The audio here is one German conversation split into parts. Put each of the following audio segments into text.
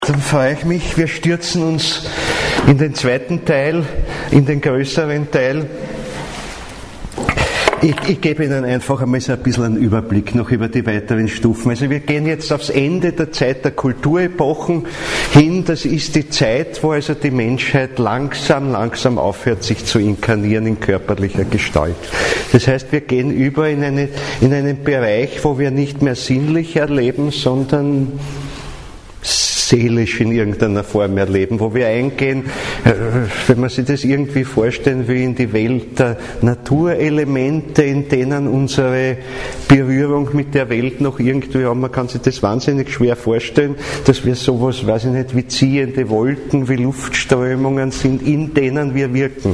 Dann freue ich mich, wir stürzen uns in den zweiten Teil, in den größeren Teil. Ich gebe Ihnen einfach einmal so ein bisschen einen Überblick noch über die weiteren Stufen. Also wir gehen jetzt aufs Ende der Zeit der Kulturepochen hin. Das ist die Zeit, wo also die Menschheit langsam aufhört, sich zu inkarnieren in körperlicher Gestalt. Das heißt, wir gehen über in einen Bereich, wo wir nicht mehr sinnlich erleben, sondern seelisch in irgendeiner Form erleben, wo wir eingehen, wenn man sich das irgendwie vorstellen will, in die Welt der Naturelemente, in denen unsere Berührung mit der Welt noch irgendwie haben. Man kann sich das wahnsinnig schwer vorstellen, dass wir sowas, weiß ich nicht, wie ziehende Wolken, wie Luftströmungen sind, in denen wir wirken.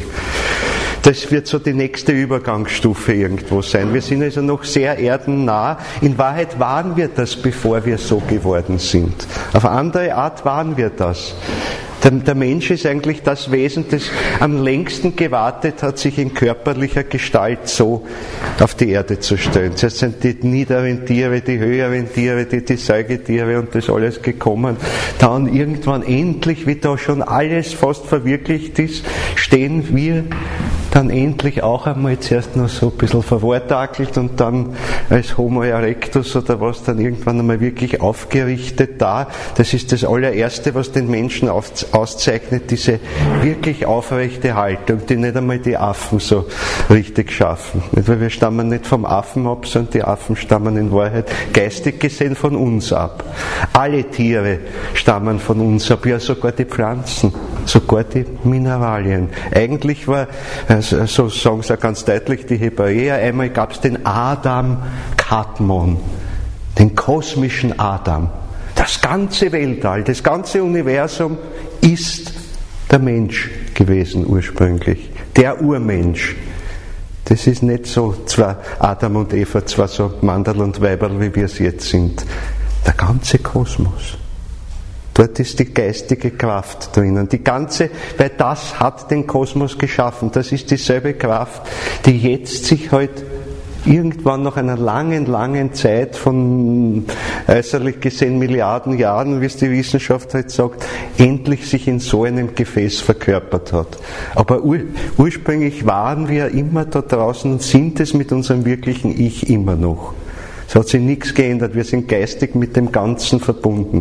Das wird so die nächste Übergangsstufe irgendwo sein. Wir sind also noch sehr erdennah. In Wahrheit waren wir das, bevor wir so geworden sind. Auf eine andere Art waren wir das. Der Mensch ist eigentlich das Wesen, das am längsten gewartet hat, sich in körperlicher Gestalt so auf die Erde zu stellen. Zuerst sind die niederen Tiere, die höheren Tiere, die Säugetiere und das alles gekommen. Dann irgendwann endlich, wie da schon alles fast verwirklicht ist, stehen wir dann endlich auch einmal zuerst noch so ein bisschen verwortakelt und dann als Homo erectus oder was dann irgendwann einmal wirklich aufgerichtet da. Das ist das allererste, was den Menschen auszeichnet, diese wirklich aufrechte Haltung, die nicht einmal die Affen so richtig schaffen. Weil wir stammen nicht vom Affen ab, sondern die Affen stammen in Wahrheit geistig gesehen von uns ab. Alle Tiere stammen von uns ab, ja sogar die Pflanzen, sogar die Mineralien. Eigentlich war, so sagen es ja ganz deutlich die Hebräer, einmal gab es den Adam Kadmon, den kosmischen Adam. Das ganze Weltall, das ganze Universum ist der Mensch gewesen ursprünglich, der Urmensch. Das ist nicht so, zwar Adam und Eva, zwar so Manderl und Weiberl, wie wir es jetzt sind. Der ganze Kosmos. Dort ist die geistige Kraft drinnen. Die ganze, weil das hat den Kosmos geschaffen. Das ist dieselbe Kraft, die jetzt sich halt irgendwann nach einer langen Zeit von äußerlich gesehen Milliarden Jahren, wie es die Wissenschaft halt sagt, endlich sich in so einem Gefäß verkörpert hat. Aber ursprünglich waren wir immer da draußen und sind es mit unserem wirklichen Ich immer noch. Es hat sich nichts geändert. Wir sind geistig mit dem Ganzen verbunden.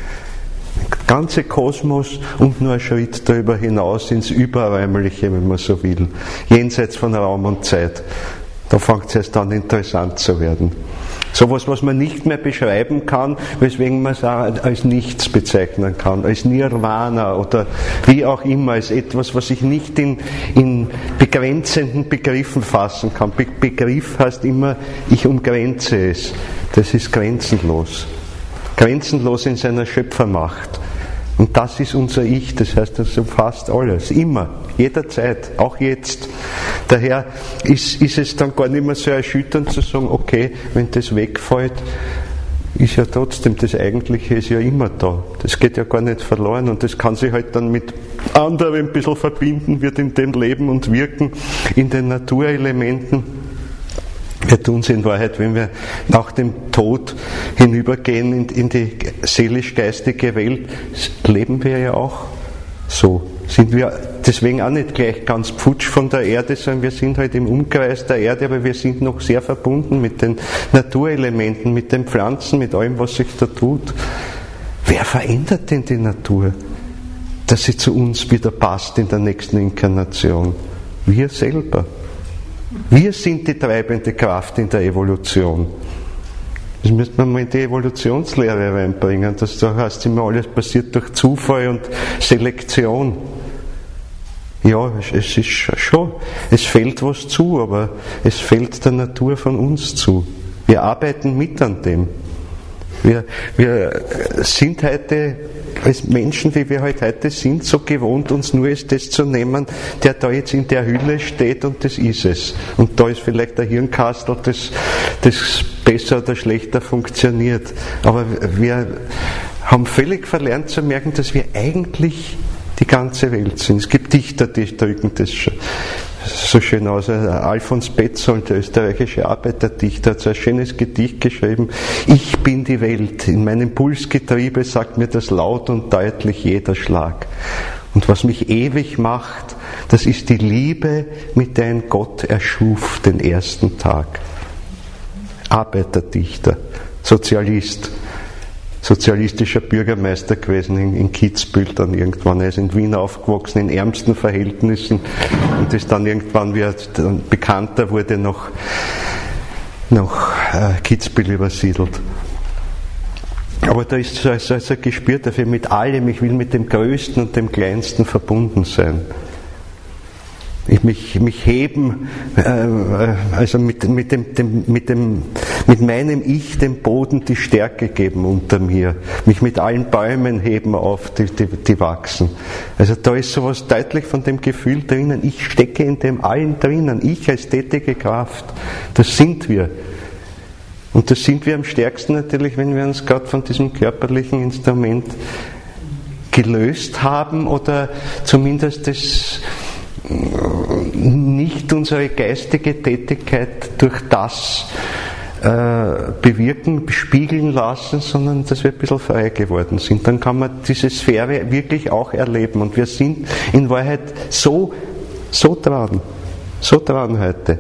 Der ganze Kosmos und nur ein Schritt darüber hinaus ins Überräumliche, wenn man so will. Jenseits von Raum und Zeit. Da fängt es erst an interessant zu werden. Sowas, was man nicht mehr beschreiben kann, weswegen man es auch als nichts bezeichnen kann, als Nirvana oder wie auch immer, als etwas, was ich nicht in begrenzenden Begriffen fassen kann. Begriff heißt immer, ich umgrenze es. Das ist grenzenlos. Grenzenlos in seiner Schöpfermacht. Und das ist unser Ich, das heißt, das umfasst alles, immer, jederzeit, auch jetzt. Daher ist es dann gar nicht mehr so erschütternd zu sagen, okay, wenn das wegfällt, ist ja trotzdem, das Eigentliche ist ja immer da. Das geht ja gar nicht verloren und das kann sich halt dann mit anderem ein bisschen verbinden, wird in dem Leben und wirken, in den Naturelementen. Wir tun es in Wahrheit, wenn wir nach dem Tod hinübergehen in die seelisch-geistige Welt, leben wir ja auch so. Sind wir deswegen auch nicht gleich ganz pfutsch von der Erde, sondern wir sind halt im Umkreis der Erde, aber wir sind noch sehr verbunden mit den Naturelementen, mit den Pflanzen, mit allem, was sich da tut. Wer verändert denn die Natur, dass sie zu uns wieder passt in der nächsten Inkarnation? Wir selber. Wir sind die treibende Kraft in der Evolution. Das müsste man mal in die Evolutionslehre reinbringen. Das heißt immer, alles passiert durch Zufall und Selektion. Ja, es ist schon, es fällt was zu, aber es fällt der Natur von uns zu. Wir arbeiten mit an dem. Wir sind heute, als Menschen, wie wir heute sind, so gewohnt, uns nur als das zu nehmen, der da jetzt in der Hülle steht und das ist es. Und da ist vielleicht ein Hirnkastel, das besser oder schlechter funktioniert. Aber wir haben völlig verlernt zu merken, dass wir eigentlich die ganze Welt sind. Es gibt Dichter, die drücken das schon so schön aus. Alfons Petzold, der österreichische Arbeiterdichter, hat so ein schönes Gedicht geschrieben. Ich bin die Welt. In meinem Pulsgetriebe sagt mir das laut und deutlich jeder Schlag. Und was mich ewig macht, das ist die Liebe, mit der ein Gott erschuf den ersten Tag. Arbeiterdichter, Sozialist, sozialistischer Bürgermeister gewesen in Kitzbühel dann irgendwann. Er ist in Wien aufgewachsen, in ärmsten Verhältnissen und ist dann irgendwann, wie er bekannter wurde, nach Kitzbühel übersiedelt. Aber da ist so ein Gespür dafür, mit allem, ich will mit dem Größten und dem Kleinsten verbunden sein. Ich mich heben, also mit meinem Ich dem Boden die Stärke geben unter mir. Mich mit allen Bäumen heben auf, die wachsen. Also da ist sowas deutlich von dem Gefühl drinnen, ich stecke in dem allen drinnen, ich als tätige Kraft. Das sind wir. Und das sind wir am stärksten natürlich, wenn wir uns gerade von diesem körperlichen Instrument gelöst haben oder zumindest das nicht unsere geistige Tätigkeit durch das bewirken, spiegeln lassen, sondern dass wir ein bisschen frei geworden sind. Dann kann man diese Sphäre wirklich auch erleben. Und wir sind in Wahrheit so dran heute.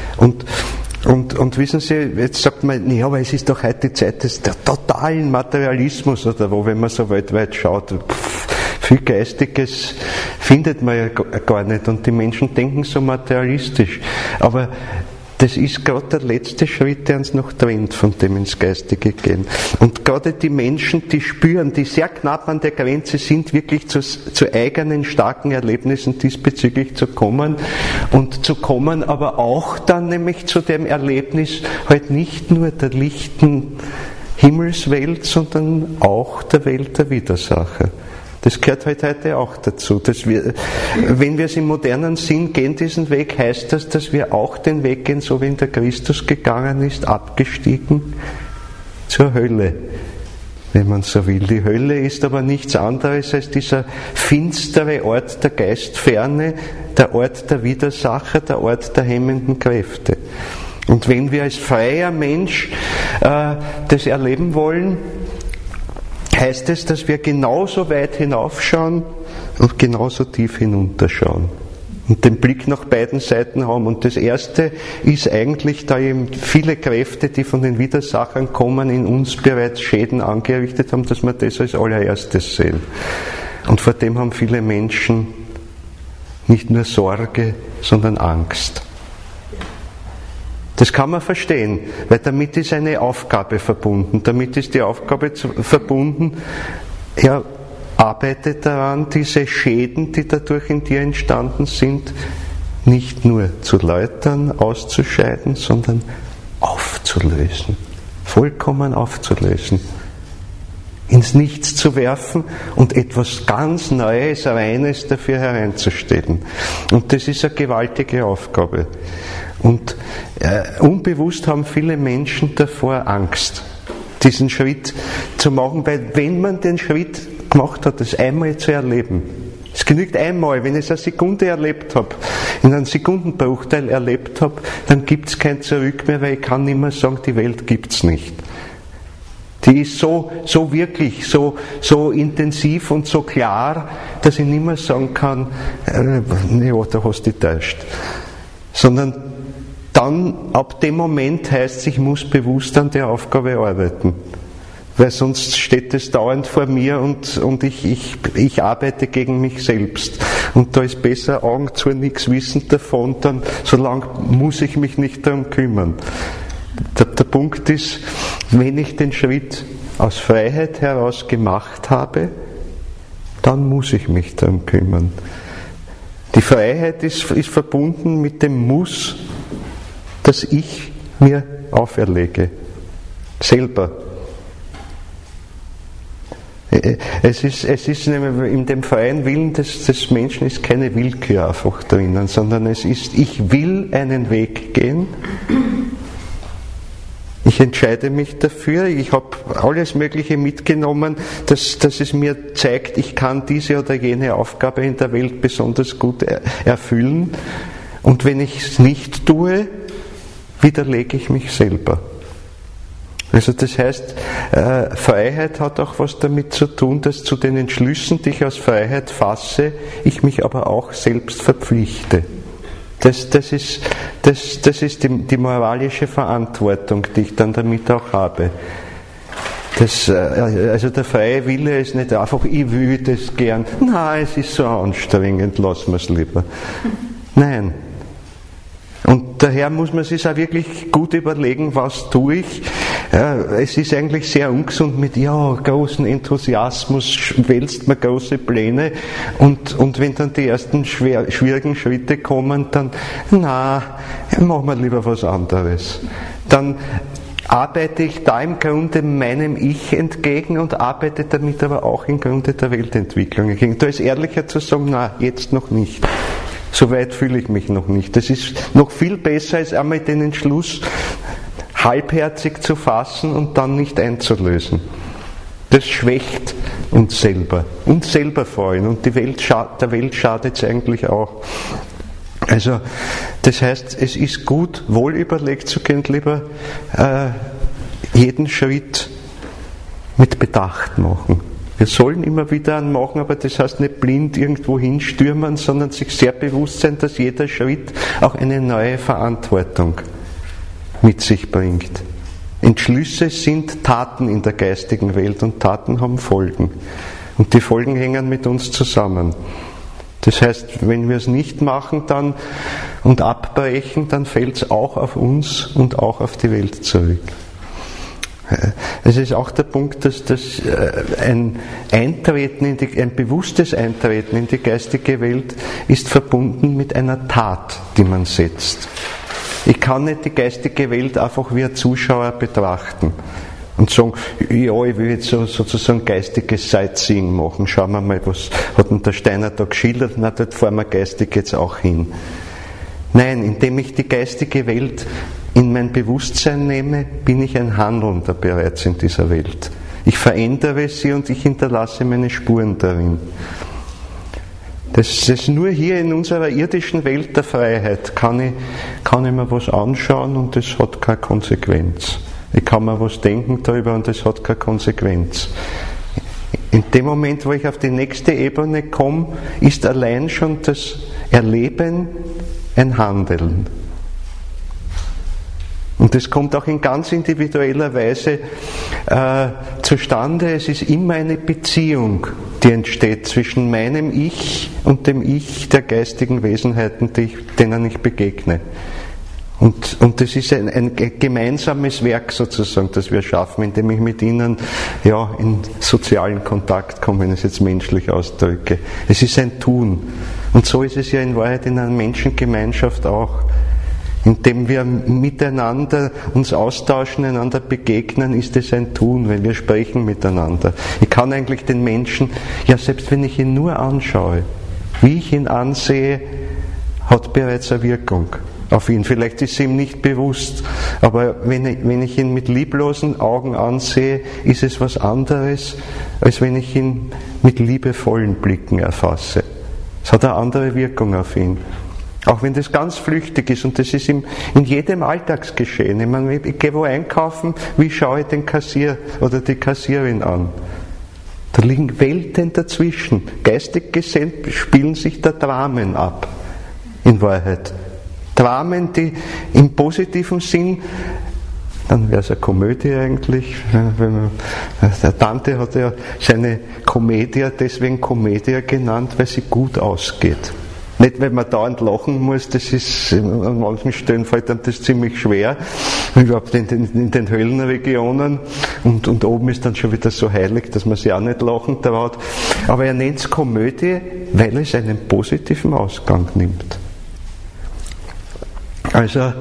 Und wissen Sie, jetzt sagt man, ja, aber es ist doch heute die Zeit des totalen Materialismus, oder wo, wenn man so weltweit schaut, viel Geistiges findet man ja gar nicht und die Menschen denken so materialistisch. Aber das ist gerade der letzte Schritt, der uns noch trennt, von dem ins Geistige gehen. Und gerade die Menschen, die spüren, die sehr knapp an der Grenze sind, wirklich zu eigenen starken Erlebnissen diesbezüglich zu kommen aber auch dann nämlich zu dem Erlebnis halt nicht nur der lichten Himmelswelt, sondern auch der Welt der Widersacher. Das gehört heute auch dazu. Dass wenn wir es im modernen Sinn gehen, diesen Weg, heißt das, dass wir auch den Weg gehen, so wie ihn der Christus gegangen ist, abgestiegen zur Hölle, wenn man so will. Die Hölle ist aber nichts anderes als dieser finstere Ort der Geistferne, der Ort der Widersacher, der Ort der hemmenden Kräfte. Und wenn wir als freier Mensch das erleben wollen, heißt es, dass wir genauso weit hinaufschauen und genauso tief hinunterschauen und den Blick nach beiden Seiten haben. Und das Erste ist eigentlich, da eben viele Kräfte, die von den Widersachern kommen, in uns bereits Schäden angerichtet haben, dass wir das als allererstes sehen. Und vor dem haben viele Menschen nicht nur Sorge, sondern Angst. Das kann man verstehen, weil damit ist eine Aufgabe verbunden. Damit ist die Aufgabe verbunden, ja, arbeite daran, diese Schäden, die dadurch in dir entstanden sind, nicht nur zu läutern, auszuscheiden, sondern aufzulösen. Vollkommen aufzulösen. Ins Nichts zu werfen und etwas ganz Neues, Reines dafür hereinzustellen. Und das ist eine gewaltige Aufgabe. Und unbewusst haben viele Menschen davor Angst, diesen Schritt zu machen, weil wenn man den Schritt gemacht hat, das einmal zu erleben, es genügt einmal, wenn ich es eine Sekunde erlebt habe, in einem Sekundenbruchteil erlebt habe, dann gibt es kein Zurück mehr, weil ich kann nicht mehr sagen, die Welt gibt es nicht. Die ist so wirklich, so intensiv und so klar, dass ich nicht mehr sagen kann, ja, da hast du dich täuscht. Sondern dann, ab dem Moment heißt es, ich muss bewusst an der Aufgabe arbeiten. Weil sonst steht es dauernd vor mir und ich arbeite gegen mich selbst. Und da ist besser Augen zu, nichts wissend davon, dann, solange muss ich mich nicht darum kümmern. Der Punkt ist, wenn ich den Schritt aus Freiheit heraus gemacht habe, dann muss ich mich darum kümmern. Die Freiheit ist verbunden mit dem Muss, das ich mir auferlege. Selber. Es ist nämlich in dem freien Willen des Menschen ist keine Willkür einfach drinnen, sondern es ist, ich will einen Weg gehen. Ich entscheide mich dafür, ich habe alles Mögliche mitgenommen, dass es mir zeigt, ich kann diese oder jene Aufgabe in der Welt besonders gut erfüllen. Und wenn ich es nicht tue, widerlege ich mich selber. Also das heißt, Freiheit hat auch was damit zu tun, dass zu den Entschlüssen, die ich aus Freiheit fasse, ich mich aber auch selbst verpflichte. Das ist die moralische Verantwortung, die ich dann damit auch habe. Also der freie Wille ist nicht einfach, ich will das gern. Nein, es ist so anstrengend, lassen wir es lieber. Nein. Und daher muss man sich auch wirklich gut überlegen, was tue ich. Es ist eigentlich sehr ungesund mit, großen Enthusiasmus, wälzt man große Pläne und wenn dann die ersten schwierigen Schritte kommen, dann, machen wir lieber was anderes. Dann arbeite ich da im Grunde meinem Ich entgegen und arbeite damit aber auch im Grunde der Weltentwicklung entgegen. Da ist ehrlicher zu sagen, jetzt noch nicht. So weit fühle ich mich noch nicht. Das ist noch viel besser, als einmal den Entschluss halbherzig zu fassen und dann nicht einzulösen. Das schwächt uns selber vor allem. Und der Welt schadet es eigentlich auch. Also, das heißt, es ist gut, wohl überlegt zu gehen, lieber jeden Schritt mit Bedacht machen. Wir sollen immer wieder einen machen, aber das heißt nicht blind irgendwo hinstürmen, sondern sich sehr bewusst sein, dass jeder Schritt auch eine neue Verantwortung mit sich bringt. Entschlüsse sind Taten in der geistigen Welt und Taten haben Folgen. Und die Folgen hängen mit uns zusammen. Das heißt, wenn wir es nicht machen dann und abbrechen, dann fällt es auch auf uns und auch auf die Welt zurück. Es ist auch der Punkt, dass ein bewusstes Eintreten in die geistige Welt ist verbunden mit einer Tat, die man setzt. Ich kann nicht die geistige Welt einfach wie ein Zuschauer betrachten und sagen, ich will jetzt sozusagen geistiges Sightseeing machen. Schauen wir mal, was hat denn der Steiner da geschildert? Dort fahren wir geistig jetzt auch hin. Nein, indem ich die geistige Welt in mein Bewusstsein nehme, bin ich ein Handelnder bereits in dieser Welt. Ich verändere sie und ich hinterlasse meine Spuren darin. Das ist nur hier in unserer irdischen Welt der Freiheit. Kann ich mir was anschauen und das hat keine Konsequenz. Ich kann mir was denken darüber und das hat keine Konsequenz. In dem Moment, wo ich auf die nächste Ebene komme, ist allein schon das Erleben ein Handeln. Und das kommt auch in ganz individueller Weise zustande. Es ist immer eine Beziehung, die entsteht zwischen meinem Ich und dem Ich der geistigen Wesenheiten, denen ich begegne. Und das ist ein gemeinsames Werk sozusagen, das wir schaffen, indem ich mit ihnen in sozialen Kontakt komme, wenn ich es jetzt menschlich ausdrücke. Es ist ein Tun. Und so ist es ja in Wahrheit in einer Menschengemeinschaft auch. Indem wir miteinander uns austauschen, einander begegnen, ist es ein Tun, wenn wir sprechen miteinander. Ich kann eigentlich den Menschen, selbst wenn ich ihn nur anschaue, wie ich ihn ansehe, hat bereits eine Wirkung auf ihn. Vielleicht ist es ihm nicht bewusst, aber wenn ich ihn mit lieblosen Augen ansehe, ist es was anderes, als wenn ich ihn mit liebevollen Blicken erfasse. Es hat eine andere Wirkung auf ihn. Auch wenn das ganz flüchtig ist und das ist in jedem Alltagsgeschehen. Ich meine, ich gehe wo einkaufen, wie schaue ich den Kassier oder die Kassierin an? Da liegen Welten dazwischen. Geistig gesehen spielen sich da Dramen ab, in Wahrheit. Dramen, die im positiven Sinn, dann wäre es eine Komödie eigentlich. Der Dante hat ja seine Commedia deswegen Commedia genannt, weil sie gut ausgeht. Nicht, weil man dauernd lachen muss, das ist, an manchen Stellen fällt einem das ziemlich schwer, überhaupt in den Höhlenregionen, und oben ist dann schon wieder so heilig, dass man sich auch nicht lachen traut. Aber er nennt es Komödie, weil es einen positiven Ausgang nimmt. Also,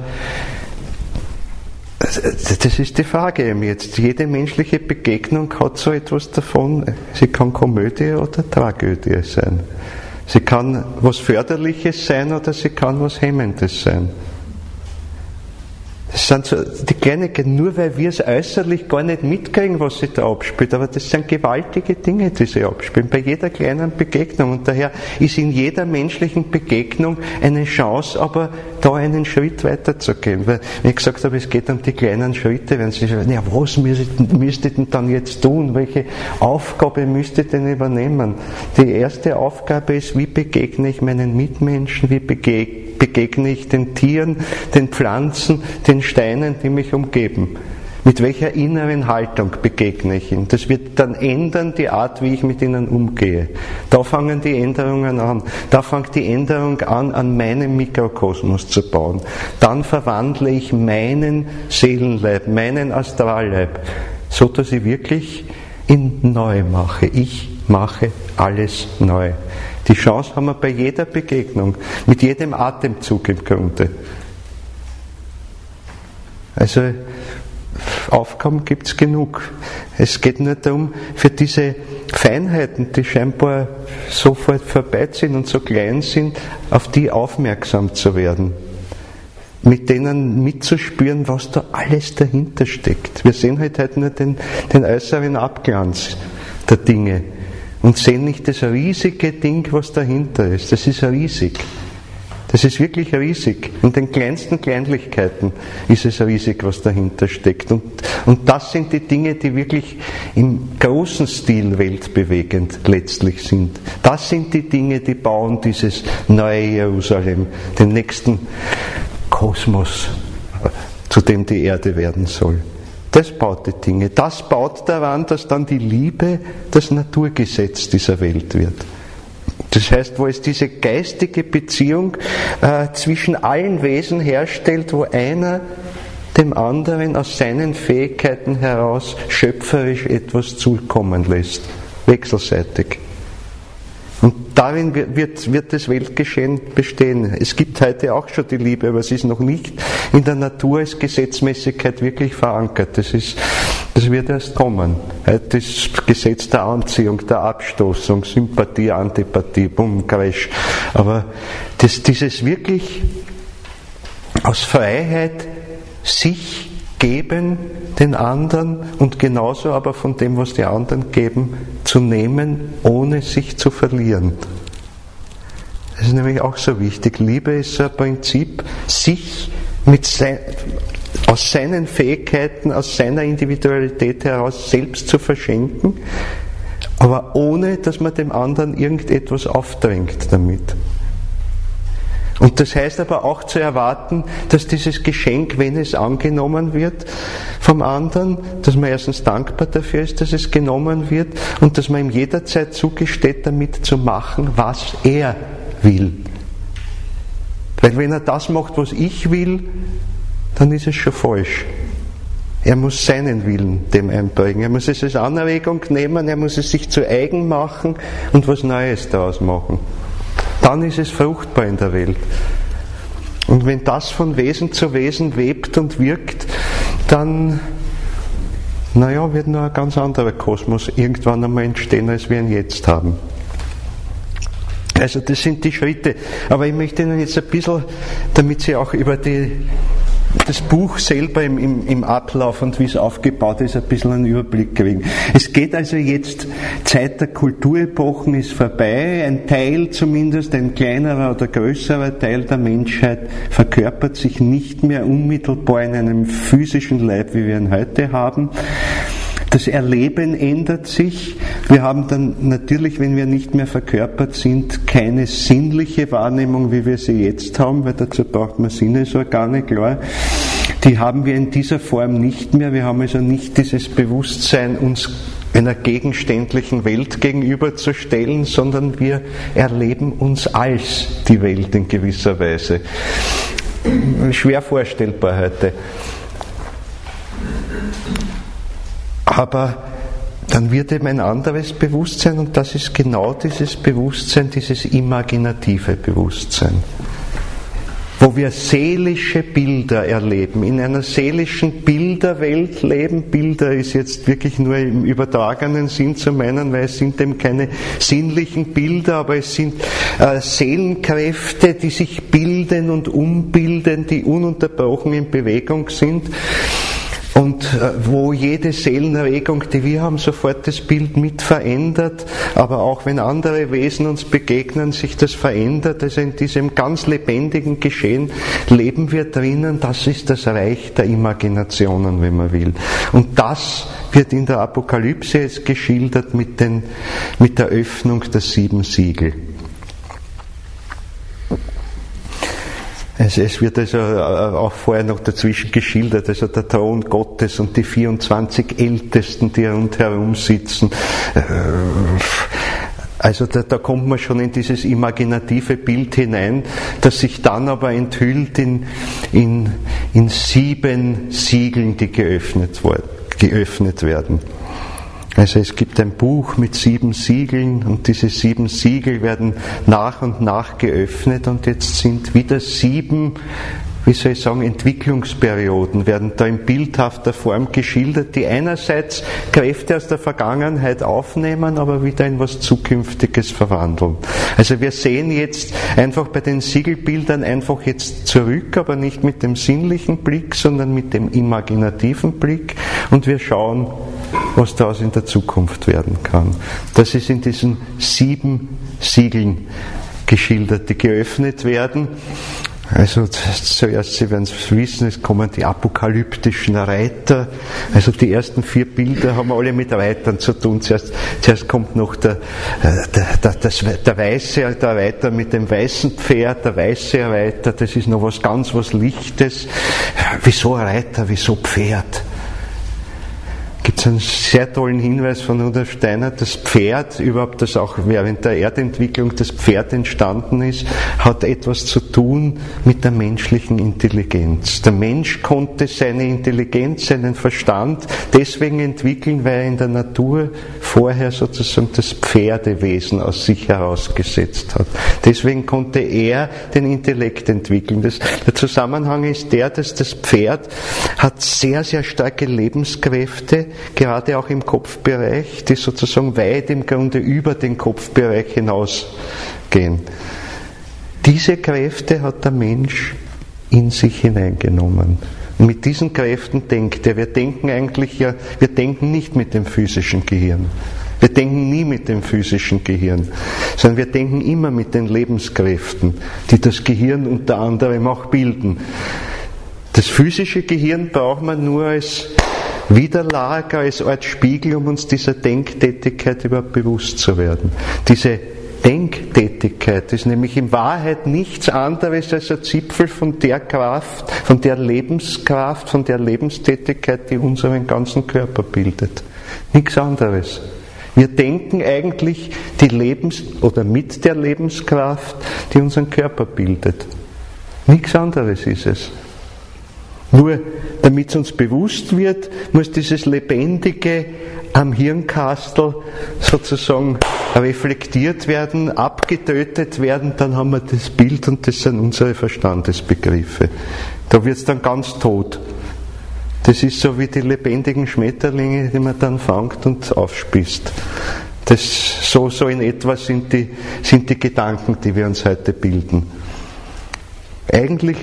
das ist die Frage eben jetzt. Jede menschliche Begegnung hat so etwas davon. Sie kann Komödie oder Tragödie sein. Sie kann was Förderliches sein oder sie kann was Hemmendes sein. Das sind so die Kleinigkeiten, nur weil wir es äußerlich gar nicht mitkriegen, was sich da abspielt. Aber das sind gewaltige Dinge, die sich abspielen, bei jeder kleinen Begegnung. Und daher ist in jeder menschlichen Begegnung eine Chance, aber da einen Schritt weiterzugehen. Weil, wenn ich gesagt habe, es geht um die kleinen Schritte, wenn Sie sagen, ja, was müsste ich denn dann jetzt tun? Welche Aufgabe müsste ich denn übernehmen? Die erste Aufgabe ist, wie begegne ich meinen Mitmenschen, wie begegne ich den Tieren, den Pflanzen, den Steinen, die mich umgeben. Mit welcher inneren Haltung begegne ich ihnen? Das wird dann ändern die Art, wie ich mit ihnen umgehe. Da fangen die Änderungen an. Da fängt die Änderung an meinem Mikrokosmos zu bauen. Dann verwandle ich meinen Seelenleib, meinen Astralleib, so dass ich wirklich ihn neu mache. Ich mache alles neu. Die Chance haben wir bei jeder Begegnung, mit jedem Atemzug im Grunde. Also Aufgaben gibt es genug. Es geht nur darum, für diese Feinheiten, die scheinbar sofort vorbei sind und so klein sind, auf die aufmerksam zu werden. Mit denen mitzuspüren, was da alles dahinter steckt. Wir sehen halt nur den äußeren Abglanz der Dinge und sehen nicht das riesige Ding, was dahinter ist. Das ist riesig. Das ist wirklich riesig. In den kleinsten Kleinlichkeiten ist es riesig, was dahinter steckt. Und das sind die Dinge, die wirklich im großen Stil weltbewegend letztlich sind. Das sind die Dinge, die bauen dieses neue Jerusalem, den nächsten Kosmos, zu dem die Erde werden soll. Das baut die Dinge. Das baut daran, dass dann die Liebe das Naturgesetz dieser Welt wird. Das heißt, wo es diese geistige Beziehung zwischen allen Wesen herstellt, wo einer dem anderen aus seinen Fähigkeiten heraus schöpferisch etwas zukommen lässt. Wechselseitig. Und darin wird das Weltgeschehen bestehen. Es gibt heute auch schon die Liebe, aber sie ist noch nicht in der Natur als Gesetzmäßigkeit wirklich verankert. Das wird erst kommen. Heute ist das Gesetz der Anziehung, der Abstoßung, Sympathie, Antipathie, bumm, Crash. Aber dieses wirklich aus Freiheit sich geben den anderen und genauso aber von dem, was die anderen geben, zu nehmen, ohne sich zu verlieren. Das ist nämlich auch so wichtig. Liebe ist so ein Prinzip, sich aus seinen Fähigkeiten, aus seiner Individualität heraus selbst zu verschenken, aber ohne, dass man dem anderen irgendetwas aufdrängt damit. Und das heißt aber auch zu erwarten, dass dieses Geschenk, wenn es angenommen wird vom anderen, dass man erstens dankbar dafür ist, dass es genommen wird und dass man ihm jederzeit zugesteht, damit zu machen, was er will. Weil wenn er das macht, was ich will, dann ist es schon falsch. Er muss seinen Willen dem einbringen. Er muss es als Anregung nehmen, er muss es sich zu eigen machen und was Neues daraus machen. Dann ist es fruchtbar in der Welt. Und wenn das von Wesen zu Wesen webt und wirkt, dann, wird noch ein ganz anderer Kosmos irgendwann einmal entstehen, als wir ihn jetzt haben. Also das sind die Schritte. Aber ich möchte Ihnen jetzt ein bisschen, damit Sie auch über das Buch selber im Ablauf und wie es aufgebaut ist, ein bisschen einen Überblick kriegen. Es geht also jetzt, Zeit der Kulturepochen ist vorbei, ein Teil zumindest, ein kleinerer oder größerer Teil der Menschheit verkörpert sich nicht mehr unmittelbar in einem physischen Leib, wie wir ihn heute haben. Das Erleben ändert sich. Wir haben dann natürlich, wenn wir nicht mehr verkörpert sind, keine sinnliche Wahrnehmung, wie wir sie jetzt haben, weil dazu braucht man Sinnesorgane, klar. Die haben wir in dieser Form nicht mehr. Wir haben also nicht dieses Bewusstsein, uns einer gegenständlichen Welt gegenüberzustellen, sondern wir erleben uns als die Welt in gewisser Weise. Schwer vorstellbar heute. Aber dann wird eben ein anderes Bewusstsein und das ist genau dieses Bewusstsein, dieses imaginative Bewusstsein. wo wir seelische Bilder erleben, in einer seelischen Bilderwelt leben. Bilder ist jetzt wirklich nur im übertragenen Sinn zu meinen, weil es sind eben keine sinnlichen Bilder, aber es sind Seelenkräfte, die sich bilden und umbilden, die ununterbrochen in Bewegung sind. Und wo jede Seelenregung, die wir haben, sofort das Bild mit verändert, aber auch wenn andere Wesen uns begegnen, sich das verändert. Also in diesem ganz lebendigen Geschehen leben wir drinnen. Das ist das Reich der Imaginationen, wenn man will. Und das wird in der Apokalypse jetzt geschildert mit der Öffnung der 7 Siegel. Es wird also auch vorher noch dazwischen geschildert, also der Thron Gottes und die 24 Ältesten, die rundherum sitzen. Also da kommt man schon in dieses imaginative Bild hinein, das sich dann aber enthüllt in 7 Siegeln, die geöffnet werden. Also es gibt ein Buch mit 7 Siegeln und diese 7 Siegel werden nach und nach geöffnet und jetzt sind wieder 7, wie soll ich sagen, Entwicklungsperioden werden da in bildhafter Form geschildert, die einerseits Kräfte aus der Vergangenheit aufnehmen, aber wieder in was Zukünftiges verwandeln. Also wir sehen jetzt einfach bei den Siegelbildern einfach jetzt zurück, aber nicht mit dem sinnlichen Blick, sondern mit dem imaginativen Blick und wir schauen, was daraus in der Zukunft werden kann. Das ist in diesen 7 Siegeln geschildert, die geöffnet werden. Also zuerst, Sie werden es wissen, es kommen die apokalyptischen Reiter. Also die ersten 4 Bilder haben alle mit Reitern zu tun. Zuerst kommt noch der Reiter mit dem weißen Pferd, der weiße Reiter, das ist noch was Lichtes. Wieso Reiter, wieso Pferd? Gibt es einen sehr tollen Hinweis von Rudolf Steiner, das Pferd, überhaupt das auch während der Erdentwicklung das Pferd entstanden ist, hat etwas zu tun mit der menschlichen Intelligenz. Der Mensch konnte seine Intelligenz, seinen Verstand deswegen entwickeln, weil er in der Natur vorher sozusagen das Pferdewesen aus sich herausgesetzt hat. Deswegen konnte er den Intellekt entwickeln. Der Zusammenhang ist der, dass das Pferd hat sehr, sehr starke Lebenskräfte, gerade auch im Kopfbereich, die sozusagen weit im Grunde über den Kopfbereich hinausgehen. Diese Kräfte hat der Mensch in sich hineingenommen. Und mit diesen Kräften denkt er. Wir denken nicht mit dem physischen Gehirn. Wir denken nie mit dem physischen Gehirn, sondern wir denken immer mit den Lebenskräften, die das Gehirn unter anderem auch bilden. Das physische Gehirn braucht man nur als Widerlager, als Art Spiegel, um uns dieser Denktätigkeit überhaupt bewusst zu werden. Diese Denktätigkeit ist nämlich in Wahrheit nichts anderes als ein Zipfel von der Kraft, von der Lebenskraft, von der Lebenstätigkeit, die unseren ganzen Körper bildet. Nichts anderes. Wir denken eigentlich mit der Lebenskraft, die unseren Körper bildet. Nichts anderes ist es. Nur damit es uns bewusst wird, muss dieses Lebendige am Hirnkastel sozusagen reflektiert werden, abgetötet werden, dann haben wir das Bild und das sind unsere Verstandesbegriffe. Da wird es dann ganz tot. Das ist so wie die lebendigen Schmetterlinge, die man dann fängt und aufspießt. So in etwa sind die Gedanken, die wir uns heute bilden. Eigentlich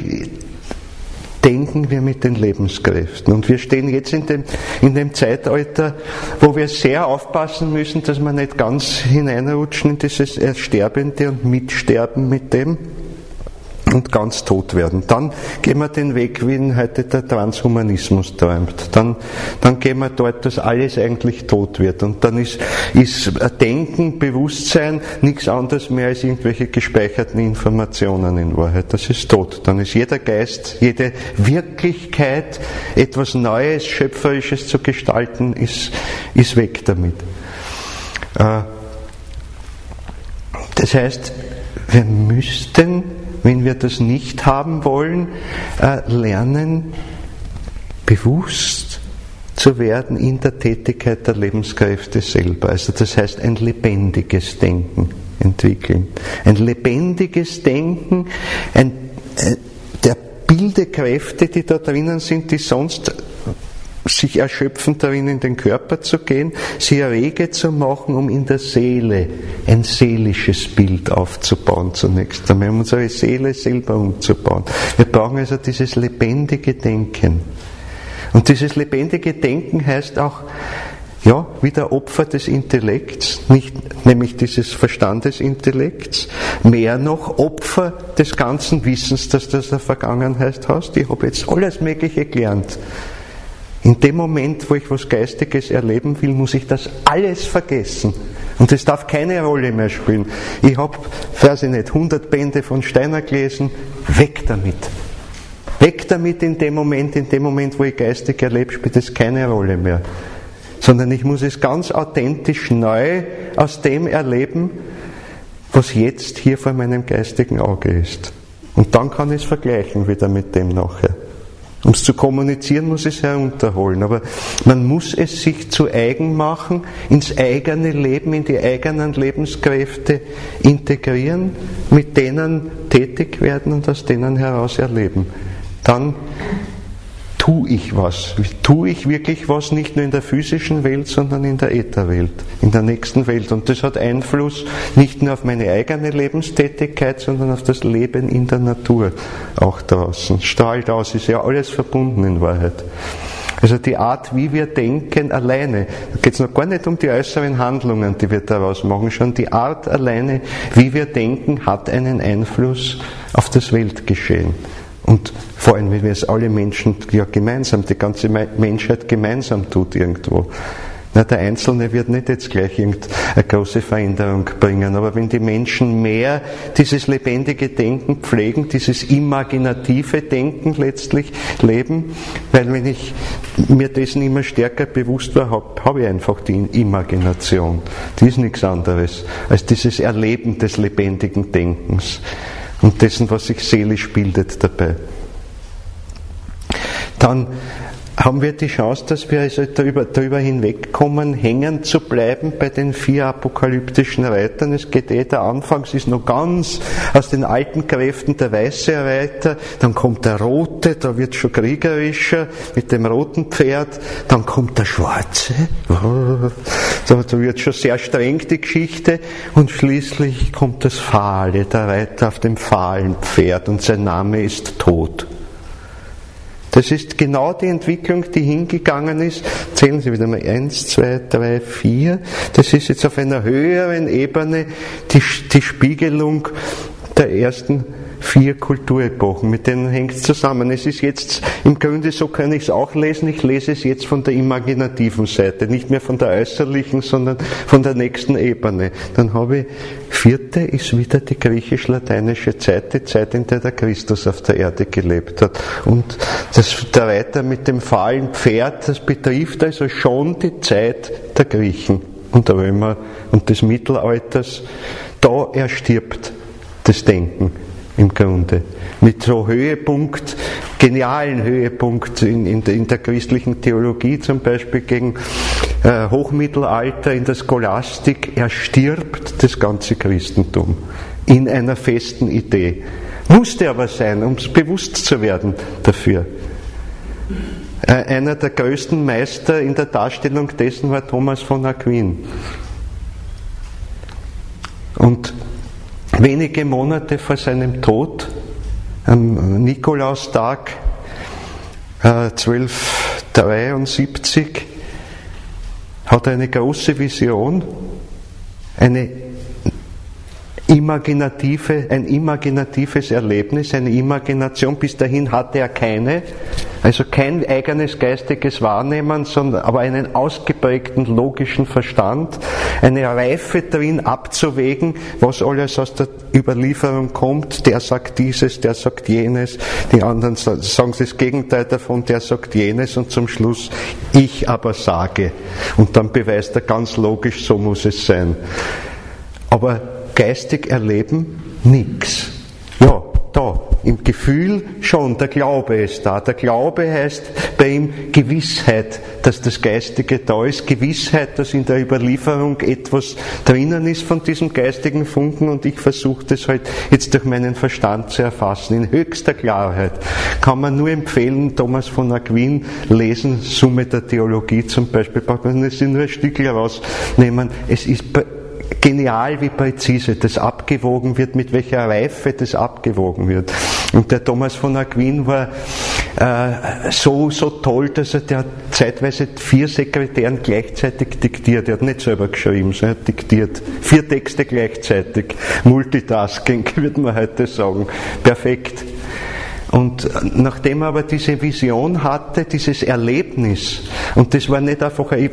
denken wir mit den Lebenskräften. Und wir stehen jetzt in dem Zeitalter, wo wir sehr aufpassen müssen, dass wir nicht ganz hineinrutschen in dieses Ersterbende und mitsterben mit dem und ganz tot werden. Dann gehen wir den Weg, wie ihn heute der Transhumanismus träumt. Dann gehen wir dort, dass alles eigentlich tot wird. Und dann ist Denken, Bewusstsein nichts anderes mehr als irgendwelche gespeicherten Informationen in Wahrheit. Das ist tot. Dann ist jeder Geist, jede Wirklichkeit, etwas Neues, Schöpferisches zu gestalten, ist weg damit. Das heißt, wir müssten, wenn wir das nicht haben wollen, lernen, bewusst zu werden in der Tätigkeit der Lebenskräfte selber. Also das heißt, ein lebendiges Denken entwickeln. Ein lebendiges Denken, Bildekräfte, die da drinnen sind, die sonst sich erschöpfen darin, in den Körper zu gehen, sie rege zu machen, um in der Seele ein seelisches Bild aufzubauen zunächst einmal, um unsere Seele selber umzubauen. Wir brauchen also dieses lebendige Denken. Und dieses lebendige Denken heißt auch, ja, wieder Opfer des Intellekts, nicht, nämlich dieses Verstandesintellekts, mehr noch Opfer des ganzen Wissens, das du aus der Vergangenheit hast. Ich habe jetzt alles Mögliche gelernt. In dem Moment, wo ich was Geistiges erleben will, muss ich das alles vergessen. Und es darf keine Rolle mehr spielen. Ich habe, weiß ich nicht, 100 Bände von Steiner gelesen, weg damit. Weg damit in dem Moment, wo ich geistig erlebe, spielt es keine Rolle mehr. Sondern ich muss es ganz authentisch neu aus dem erleben, was jetzt hier vor meinem geistigen Auge ist. Und dann kann ich es vergleichen wieder mit dem nachher. Um es zu kommunizieren, muss ich es herunterholen. Aber man muss es sich zu eigen machen, ins eigene Leben, in die eigenen Lebenskräfte integrieren, mit denen tätig werden und aus denen heraus erleben. Dann tue ich was. Tue ich wirklich was, nicht nur in der physischen Welt, sondern in der Ätherwelt, in der nächsten Welt. Und das hat Einfluss nicht nur auf meine eigene Lebenstätigkeit, sondern auf das Leben in der Natur auch draußen. Strahlt aus, ist ja alles verbunden in Wahrheit. Also die Art, wie wir denken, alleine, da geht es noch gar nicht um die äußeren Handlungen, die wir daraus machen, schon die Art alleine, wie wir denken, hat einen Einfluss auf das Weltgeschehen. Und vor allem, wenn wir es alle Menschen ja gemeinsam, die ganze Menschheit gemeinsam tut irgendwo. Na, der Einzelne wird nicht jetzt gleich irgendeine große Veränderung bringen, aber wenn die Menschen mehr dieses lebendige Denken pflegen, dieses imaginative Denken letztlich leben, weil wenn ich mir dessen immer stärker bewusst war, habe ich einfach die Imagination. Die ist nichts anderes als dieses Erleben des lebendigen Denkens und dessen, was sich seelisch bildet dabei. Dann haben wir die Chance, dass wir also darüber hinwegkommen, hängen zu bleiben bei den 4 apokalyptischen Reitern. Es geht der Anfang, es ist noch ganz aus den alten Kräften der weiße Reiter, dann kommt der rote, da wird schon kriegerischer mit dem roten Pferd, dann kommt der schwarze, da wird schon sehr streng die Geschichte und schließlich kommt das Fahle, der Reiter auf dem fahlen Pferd und sein Name ist Tod. Das ist genau die Entwicklung, die hingegangen ist. Zählen Sie wieder mal 1, 2, 3, 4. Das ist jetzt auf einer höheren Ebene die Spiegelung der ersten 4 Kulturepochen. Mit denen hängt es zusammen. Es ist jetzt im Grunde, so kann ich es auch lesen, ich lese es jetzt von der imaginativen Seite, nicht mehr von der äußerlichen, sondern von der nächsten Ebene. Dann habe ich, 4. ist wieder die griechisch-lateinische Zeit, die Zeit, in der der Christus auf der Erde gelebt hat. Und der Reiter mit dem fahlen Pferd, das betrifft also schon die Zeit der Griechen und der Römer und des Mittelalters. Da erstirbt das Denken im Grunde. Mit so Höhepunkt, genialen Höhepunkt in der christlichen Theologie, zum Beispiel gegen Hochmittelalter, in der Scholastik, erstirbt das ganze Christentum in einer festen Idee. Musste aber sein, um bewusst zu werden dafür. Einer der größten Meister in der Darstellung dessen war Thomas von Aquin. Und wenige Monate vor seinem Tod, am Nikolaustag 1273, hat er eine große Vision, ein imaginatives Erlebnis, eine Imagination. Bis dahin hatte er keine, also kein eigenes geistiges Wahrnehmen, sondern aber einen ausgeprägten logischen Verstand, eine Reife darin abzuwägen, was alles aus der Überlieferung kommt. Der sagt dieses, der sagt jenes, die anderen sagen das Gegenteil davon, der sagt jenes und zum Schluss, ich aber sage. Und dann beweist er ganz logisch, so muss es sein. Aber geistig erleben, nix. Ja, da, im Gefühl schon, der Glaube ist da. Der Glaube heißt, bei ihm Gewissheit, dass das Geistige da ist, Gewissheit, dass in der Überlieferung etwas drinnen ist von diesem geistigen Funken, und ich versuche das halt jetzt durch meinen Verstand zu erfassen. In höchster Klarheit kann man nur empfehlen, Thomas von Aquin lesen, Summe der Theologie zum Beispiel, braucht man sich nur ein Stück rausnehmen. Es ist genial, wie präzise das abgewogen wird, mit welcher Reife das abgewogen wird. Und der Thomas von Aquin war so toll, dass der hat zeitweise 4 Sekretären gleichzeitig diktiert. Er hat nicht selber geschrieben, sondern er hat diktiert. 4 Texte gleichzeitig. Multitasking, würde man heute sagen. Perfekt. Und nachdem er aber diese Vision hatte, dieses Erlebnis, und das war nicht einfach eine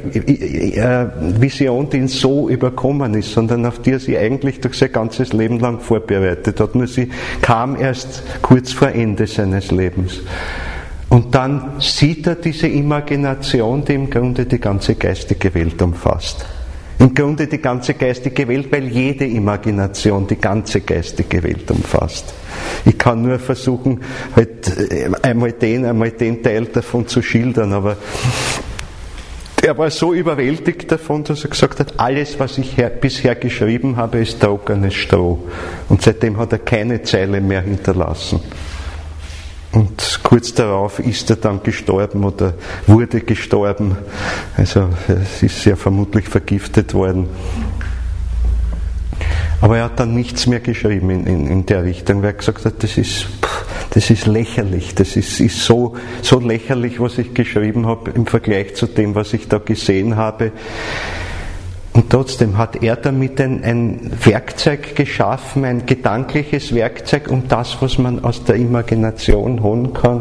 Vision, die ihn so überkommen ist, sondern auf die er sich eigentlich durch sein ganzes Leben lang vorbereitet hat, nur sie kam erst kurz vor Ende seines Lebens. Und dann sieht er diese Imagination, die im Grunde die ganze geistige Welt umfasst. Im Grunde die ganze geistige Welt, weil jede Imagination die ganze geistige Welt umfasst. Ich kann nur versuchen, halt einmal den Teil davon zu schildern, aber er war so überwältigt davon, dass er gesagt hat, alles, was ich bisher geschrieben habe, ist trockenes Stroh. Und seitdem hat er keine Zeile mehr hinterlassen. Und kurz darauf ist er dann gestorben oder wurde gestorben. Also es ist sehr vermutlich vergiftet worden. Aber er hat dann nichts mehr geschrieben in der Richtung, weil er gesagt hat, das ist lächerlich, das ist so lächerlich, was ich geschrieben habe im Vergleich zu dem, was ich da gesehen habe. Und trotzdem hat er damit ein Werkzeug geschaffen, ein gedankliches Werkzeug, um das, was man aus der Imagination holen kann,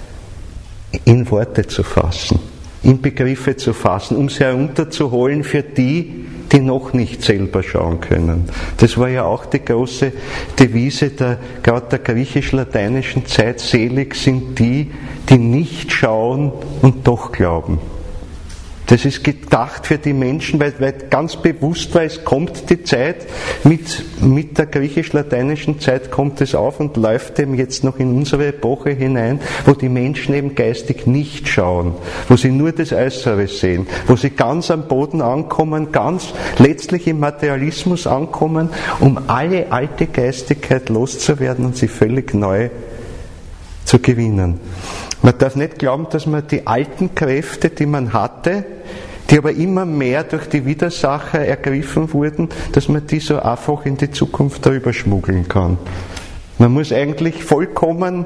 in Worte zu fassen, in Begriffe zu fassen, um sie herunterzuholen für die noch nicht selber schauen können. Das war ja auch die große Devise gerade der griechisch-lateinischen Zeit: Selig sind die, die nicht schauen und doch glauben. Das ist gedacht für die Menschen, weil ganz bewusst war, es kommt die Zeit, mit der griechisch-lateinischen Zeit kommt es auf und läuft eben jetzt noch in unsere Epoche hinein, wo die Menschen eben geistig nicht schauen, wo sie nur das Äußere sehen, wo sie ganz am Boden ankommen, ganz letztlich im Materialismus ankommen, um alle alte Geistigkeit loszuwerden und sie völlig neu zu gewinnen. Man darf nicht glauben, dass man die alten Kräfte, die man hatte, die aber immer mehr durch die Widersacher ergriffen wurden, dass man die so einfach in die Zukunft darüber schmuggeln kann. Man muss eigentlich vollkommen,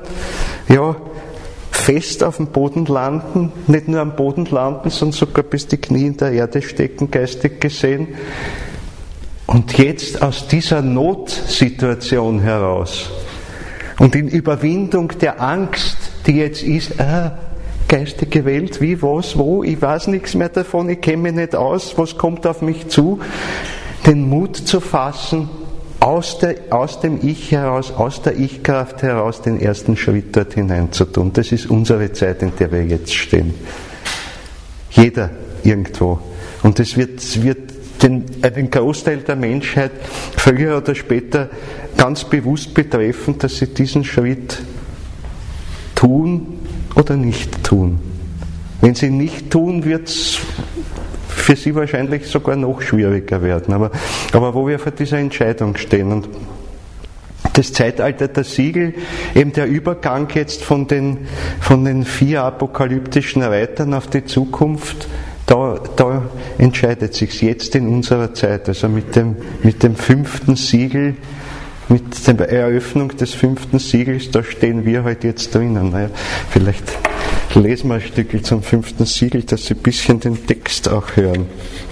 fest auf dem Boden landen, nicht nur am Boden landen, sondern sogar bis die Knie in der Erde stecken, geistig gesehen. Und jetzt aus dieser Notsituation heraus und in Überwindung der Angst, die jetzt ist, geistige Welt, wie, was, wo, ich weiß nichts mehr davon, ich kenne mich nicht aus, was kommt auf mich zu, den Mut zu fassen, aus dem Ich heraus, aus der Ich-Kraft heraus den ersten Schritt dort hinein zu tun. Das ist unsere Zeit, in der wir jetzt stehen. Jeder irgendwo. Und es wird den Großteil der Menschheit früher oder später ganz bewusst betreffen, dass sie diesen Schritt tun oder nicht tun. Wenn sie nicht tun, wird es für sie wahrscheinlich sogar noch schwieriger werden. Aber wo wir vor dieser Entscheidung stehen, und das Zeitalter der Siegel, eben der Übergang jetzt von den 4 apokalyptischen Reitern auf die Zukunft, da entscheidet sich's jetzt in unserer Zeit, also mit dem 5. Siegel, mit der Eröffnung des 5. Siegels, da stehen wir halt jetzt drinnen. Naja, vielleicht lesen wir ein Stückchen zum 5. Siegel, dass Sie ein bisschen den Text auch hören.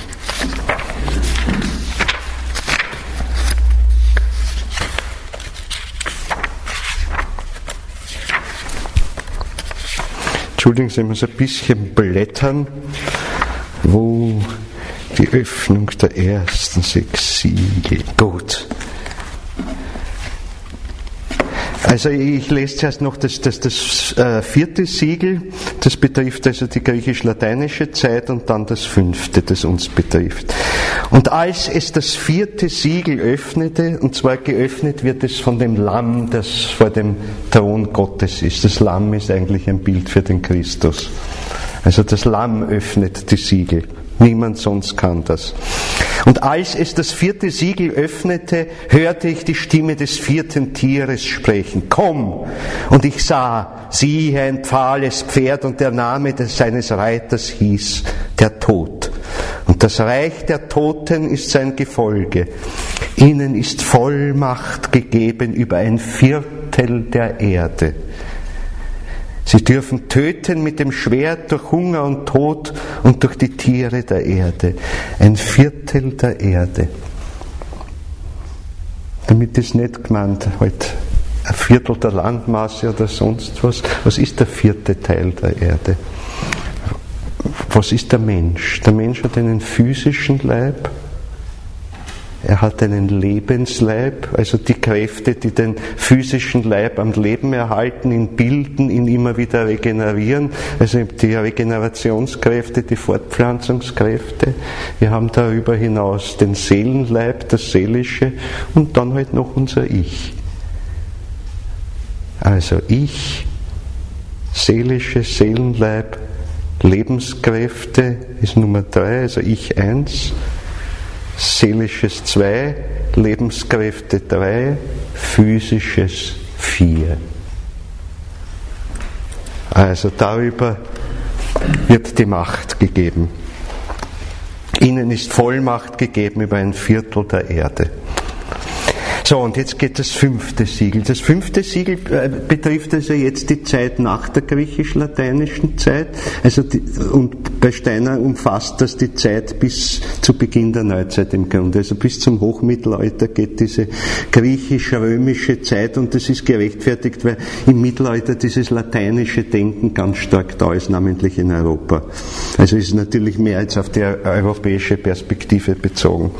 Entschuldigen Sie, ich muss ein bisschen blättern, wo die Öffnung der ersten 6 Siegel. Gut. Also ich lese zuerst noch das 4. Siegel, das betrifft also die griechisch-lateinische Zeit, und dann das 5., das uns betrifft. Und als es das 4. Siegel öffnete, und zwar geöffnet wird es von dem Lamm, das vor dem Thron Gottes ist. Das Lamm ist eigentlich ein Bild für den Christus. Also das Lamm öffnet die Siegel. Niemand sonst kann das. Und als es das 4. Siegel öffnete, hörte ich die Stimme des 4. Tieres sprechen. Komm! Und ich sah, siehe, ein pfahles Pferd, und der Name seines Reiters hieß der Tod. Und das Reich der Toten ist sein Gefolge. Ihnen ist Vollmacht gegeben über 1/4 der Erde. Sie dürfen töten mit dem Schwert durch Hunger und Tod und durch die Tiere der Erde. 1/4 der Erde. Damit ist nicht gemeint, halt 1/4 der Landmasse oder sonst was. Was ist der 4. Teil der Erde? Was ist der Mensch? Der Mensch hat einen physischen Leib. Er hat einen Lebensleib, also die Kräfte, die den physischen Leib am Leben erhalten, ihn bilden, ihn immer wieder regenerieren, also die Regenerationskräfte, die Fortpflanzungskräfte. Wir haben darüber hinaus den Seelenleib, das Seelische, und dann halt noch unser Ich. Also Ich, seelisches Seelenleib, Lebenskräfte ist Nummer 3, also Ich 1. Seelisches 2, Lebenskräfte 3, physisches 4. Also darüber wird die Macht gegeben. Ihnen ist Vollmacht gegeben über 1/4 der Erde. So, und jetzt geht das 5. Siegel. Das 5. Siegel betrifft also jetzt die Zeit nach der griechisch-lateinischen Zeit. Und bei Steiner umfasst das die Zeit bis zu Beginn der Neuzeit im Grunde. Also bis zum Hochmittelalter geht diese griechisch-römische Zeit, und das ist gerechtfertigt, weil im Mittelalter dieses lateinische Denken ganz stark da ist, namentlich in Europa. Also ist natürlich mehr als auf die europäische Perspektive bezogen.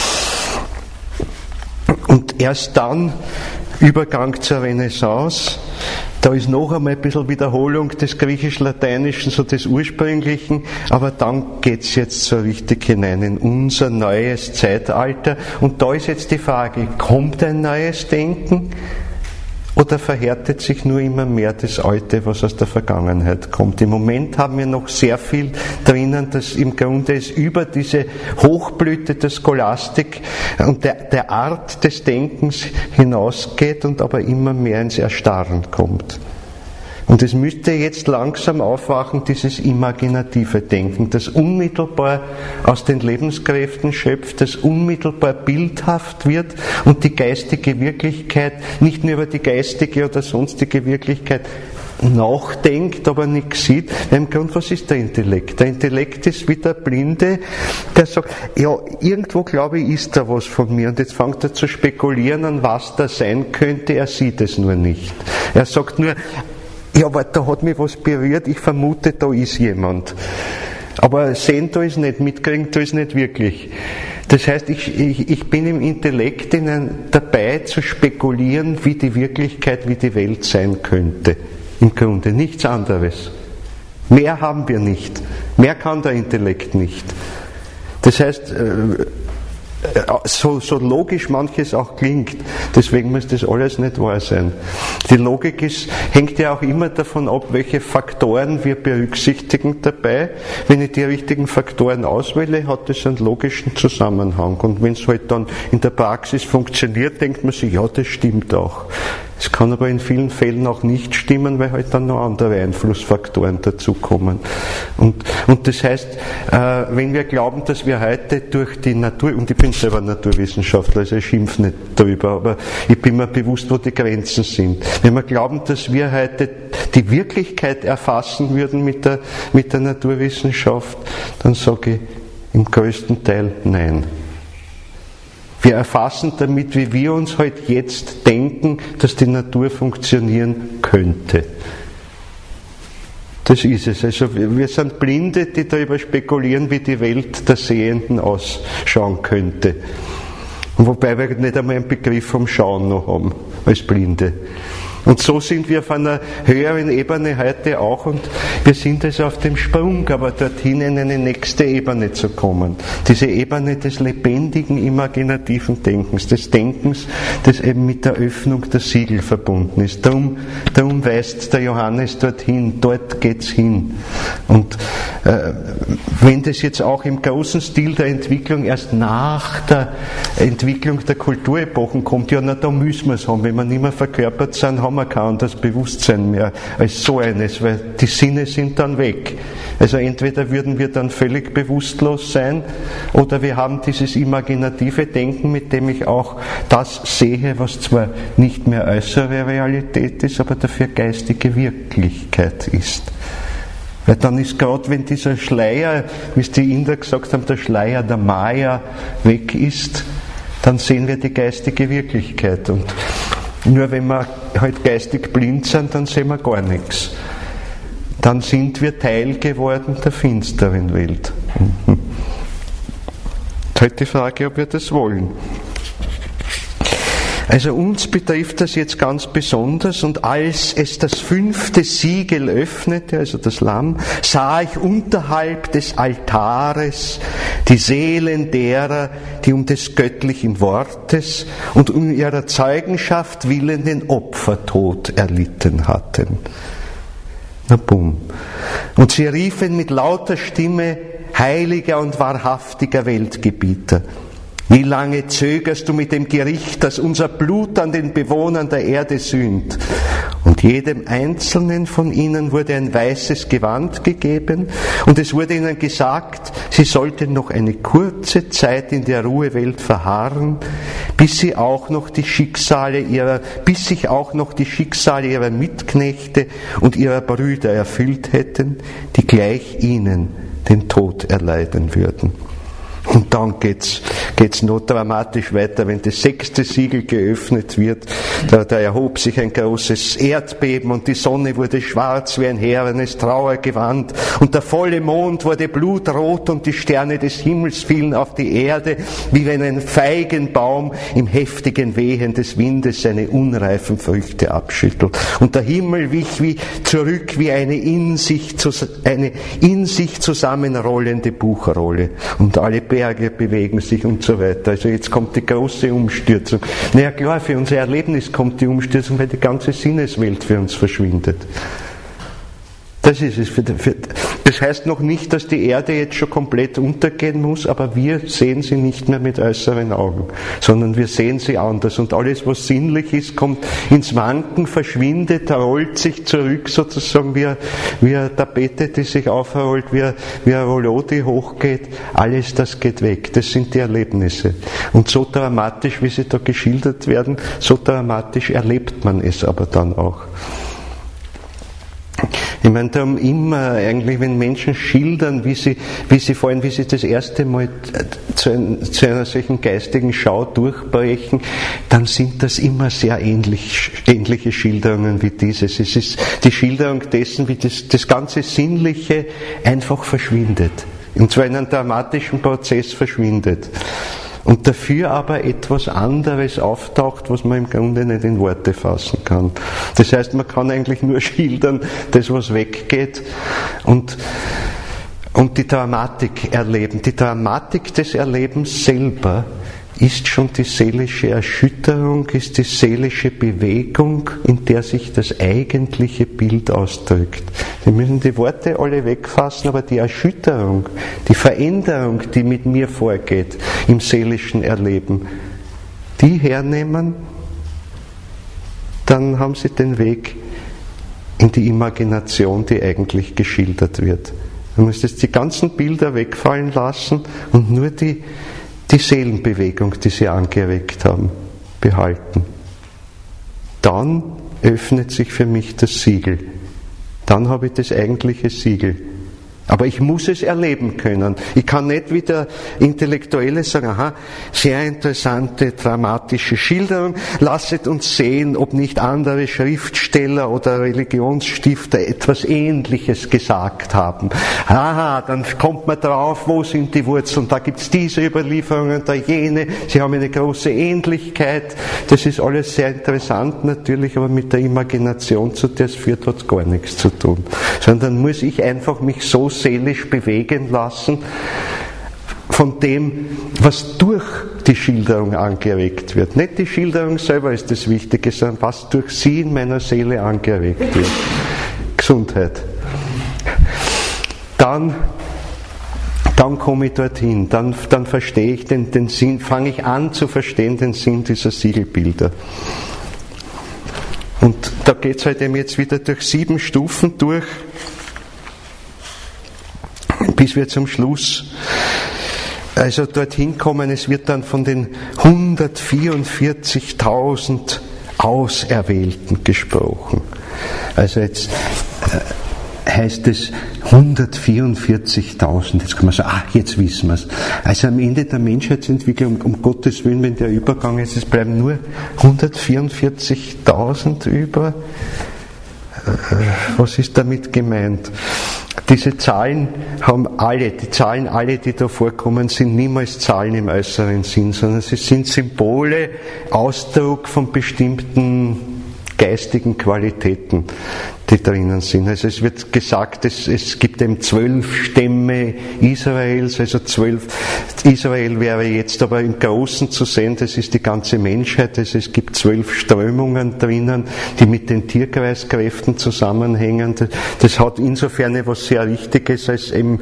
Und erst dann Übergang zur Renaissance, da ist noch einmal ein bisschen Wiederholung des griechisch-lateinischen, so des ursprünglichen, aber dann geht's jetzt so richtig hinein in unser neues Zeitalter. Und da ist jetzt die Frage, kommt ein neues Denken? Oder verhärtet sich nur immer mehr das Alte, was aus der Vergangenheit kommt? Im Moment haben wir noch sehr viel drinnen, das im Grunde ist über diese Hochblüte der Scholastik und der Art des Denkens hinausgeht und aber immer mehr ins Erstarren kommt. Und es müsste jetzt langsam aufwachen, dieses imaginative Denken, das unmittelbar aus den Lebenskräften schöpft, das unmittelbar bildhaft wird und die geistige Wirklichkeit, nicht nur über die geistige oder sonstige Wirklichkeit nachdenkt, aber nichts sieht. Im Grunde, was ist der Intellekt? Der Intellekt ist wie der Blinde, der sagt, ja, irgendwo glaube ich, ist da was von mir, und jetzt fängt er zu spekulieren, an was da sein könnte, er sieht es nur nicht. Er sagt nur, ja, aber da hat mich was berührt, ich vermute, da ist jemand. Aber sehen, da ist nicht, mitkriegen, da ist nicht wirklich. Das heißt, ich bin im Intellekt dabei zu spekulieren, wie die Wirklichkeit, wie die Welt sein könnte. Im Grunde nichts anderes. Mehr haben wir nicht. Mehr kann der Intellekt nicht. Das heißt, so logisch manches auch klingt, deswegen muss das alles nicht wahr sein. Die Logik hängt ja auch immer davon ab, welche Faktoren wir berücksichtigen dabei. Wenn ich die richtigen Faktoren auswähle, hat das einen logischen Zusammenhang. Und wenn es halt dann in der Praxis funktioniert, denkt man sich, ja, das stimmt auch. Es kann aber in vielen Fällen auch nicht stimmen, weil halt dann noch andere Einflussfaktoren dazukommen. Und das heißt, wenn wir glauben, dass wir heute durch die Natur, und ich bin selber Naturwissenschaftler, also ich schimpfe nicht darüber, aber ich bin mir bewusst, wo die Grenzen sind. Wenn wir glauben, dass wir heute die Wirklichkeit erfassen würden mit der Naturwissenschaft, dann sage ich im größten Teil nein. Wir erfassen damit, wie wir uns halt jetzt denken, dass die Natur funktionieren könnte. Das ist es. Also wir sind Blinde, die darüber spekulieren, wie die Welt der Sehenden ausschauen könnte. Und wobei wir nicht einmal einen Begriff vom Schauen noch haben, als Blinde. Und so sind wir auf einer höheren Ebene heute auch und wir sind also auf dem Sprung, aber dorthin in eine nächste Ebene zu kommen. Diese Ebene des lebendigen, imaginativen Denkens, des Denkens, das eben mit der Öffnung der Siegel verbunden ist. Darum weist der Johannes dorthin, dort geht's hin. Und wenn das jetzt auch im großen Stil der Entwicklung erst nach der Entwicklung der Kulturepochen kommt, ja, na, da müssen wir es haben. Wenn wir nicht mehr verkörpert sind, haben wir kein anderes Bewusstsein mehr als so eines, weil die Sinne sind dann weg. Also entweder würden wir dann völlig bewusstlos sein oder wir haben dieses imaginative Denken, mit dem ich auch das sehe, was zwar nicht mehr äußere Realität ist, aber dafür geistige Wirklichkeit ist. Weil dann ist gerade, wenn dieser Schleier, wie es die Inder gesagt haben, der Schleier der Maya weg ist, dann sehen wir die geistige Wirklichkeit. Und nur wenn wir halt geistig blind sind, dann sehen wir gar nichts. Dann sind wir Teil geworden der finsteren Welt. Halt die Frage, ob wir das wollen. Also uns betrifft das jetzt ganz besonders und als es das 5. Siegel öffnete, also das Lamm, sah ich unterhalb des Altares die Seelen derer, die um des göttlichen Wortes und um ihrer Zeugenschaft willen den Opfertod erlitten hatten. Na bumm. Und sie riefen mit lauter Stimme, heiliger und wahrhaftiger Weltgebieter, wie lange zögerst du mit dem Gericht, das unser Blut an den Bewohnern der Erde sühnt? Und jedem Einzelnen von ihnen wurde ein weißes Gewand gegeben und es wurde ihnen gesagt, sie sollten noch eine kurze Zeit in der Ruhewelt verharren, bis sich auch noch die Schicksale ihrer Mitknechte und ihrer Brüder erfüllt hätten, die gleich ihnen den Tod erleiden würden. Und dann geht's noch dramatisch weiter, wenn das 6. Siegel geöffnet wird, da erhob sich ein großes Erdbeben und die Sonne wurde schwarz wie ein härenes Trauergewand und der volle Mond wurde blutrot und die Sterne des Himmels fielen auf die Erde, wie wenn ein Feigenbaum im heftigen Wehen des Windes seine unreifen Früchte abschüttelt. Und der Himmel wich zurück wie eine in sich zusammenrollende Buchrolle und alle Berge bewegen sich und so weiter. Also jetzt kommt die große Umstürzung. Naja klar, für unser Erlebnis kommt die Umstürzung, weil die ganze Sinneswelt für uns verschwindet. Das ist es. Das heißt noch nicht, dass die Erde jetzt schon komplett untergehen muss, aber wir sehen sie nicht mehr mit äußeren Augen, sondern wir sehen sie anders. Und alles, was sinnlich ist, kommt ins Wanken, verschwindet, rollt sich zurück, sozusagen wie eine Tapete, die sich aufrollt, wie ein Rollo, die hochgeht. Alles das geht weg. Das sind die Erlebnisse. Und so dramatisch, wie sie da geschildert werden, so dramatisch erlebt man es aber dann auch. Ich meine, darum immer eigentlich, wenn Menschen schildern, wie sie das erste Mal zu einer solchen geistigen Schau durchbrechen, dann sind das immer sehr ähnliche Schilderungen wie dieses. Es ist die Schilderung dessen, wie das ganze Sinnliche einfach verschwindet. Und zwar in einem dramatischen Prozess verschwindet. Und dafür aber etwas anderes auftaucht, was man im Grunde nicht in Worte fassen kann. Das heißt, man kann eigentlich nur schildern, das was weggeht und die Dramatik erleben. Die Dramatik des Erlebens selber ist schon die seelische Erschütterung, ist die seelische Bewegung, in der sich das eigentliche Bild ausdrückt. Wir müssen die Worte alle wegfassen, aber die Erschütterung, die Veränderung, die mit mir vorgeht im seelischen Erleben, die hernehmen, dann haben sie den Weg in die Imagination, die eigentlich geschildert wird. Man muss jetzt die ganzen Bilder wegfallen lassen und nur die Seelenbewegung, die sie angeregt haben, behalten. Dann öffnet sich für mich das Siegel. Dann habe ich das eigentliche Siegel. Aber ich muss es erleben können. Ich kann nicht wie der Intellektuelle sagen, aha, sehr interessante, dramatische Schilderung. Lasset uns sehen, ob nicht andere Schriftsteller oder Religionsstifter etwas Ähnliches gesagt haben. Aha, dann kommt man drauf, wo sind die Wurzeln? Da gibt's diese Überlieferungen, da jene. Sie haben eine große Ähnlichkeit. Das ist alles sehr interessant natürlich, aber mit der Imagination, zu der es führt, hat gar nichts zu tun. Sondern muss ich einfach mich so seelisch bewegen lassen von dem, was durch die Schilderung angeregt wird. Nicht die Schilderung selber ist das Wichtige, sondern was durch sie in meiner Seele angeregt wird. Gesundheit. Dann komme ich dorthin, dann verstehe ich den Sinn, fange ich an zu verstehen den Sinn dieser Siegelbilder. Und da geht es halt eben jetzt wieder durch 7 Stufen durch, bis wir zum Schluss also dorthin kommen. Es wird dann von den 144.000 Auserwählten gesprochen. Also jetzt heißt es 144.000. Jetzt kann man sagen, jetzt wissen wir es. Also am Ende der Menschheitsentwicklung, um Gottes Willen, wenn der Übergang ist, es bleiben nur 144.000 über. Was ist damit gemeint? Diese Zahlen die da vorkommen, sind niemals Zahlen im äußeren Sinn, sondern sie sind Symbole, Ausdruck von bestimmten geistigen Qualitäten, die drinnen sind. Also es wird gesagt, es gibt eben 12 Stämme Israels, also 12. Israel wäre jetzt aber im Großen zu sehen, das ist die ganze Menschheit, also es gibt 12 Strömungen drinnen, die mit den Tierkreiskräften zusammenhängen. Das hat insofern etwas sehr Richtiges, als eben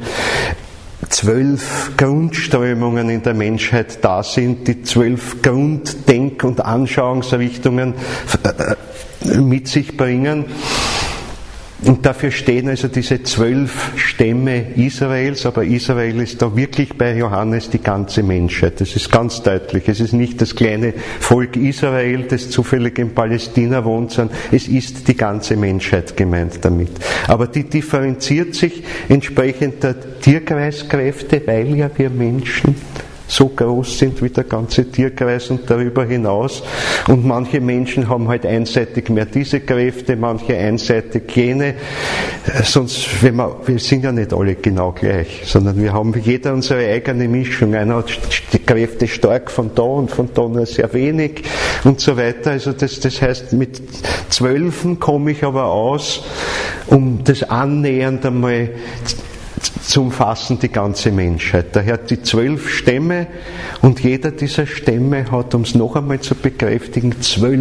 12 Grundströmungen in der Menschheit da sind, die 12 Grunddenk- und Anschauungsrichtungen mit sich bringen. Und dafür stehen also diese 12 Stämme Israels, aber Israel ist da wirklich bei Johannes die ganze Menschheit. Das ist ganz deutlich. Es ist nicht das kleine Volk Israel, das zufällig in Palästina wohnt, sondern es ist die ganze Menschheit gemeint damit. Aber die differenziert sich entsprechend der Tierkreiskräfte, weil ja wir Menschen so groß sind wie der ganze Tierkreis und darüber hinaus. Und manche Menschen haben halt einseitig mehr diese Kräfte, manche einseitig jene. Sonst, wir sind ja nicht alle genau gleich, sondern wir haben jeder unsere eigene Mischung. Einer hat die Kräfte stark von da und von da nur sehr wenig und so weiter. Also das heißt, mit 12 komme ich aber aus, um das annähernd einmal zu umfassen, die ganze Menschheit. Daher hat die 12 Stämme und jeder dieser Stämme hat, um es noch einmal zu bekräftigen,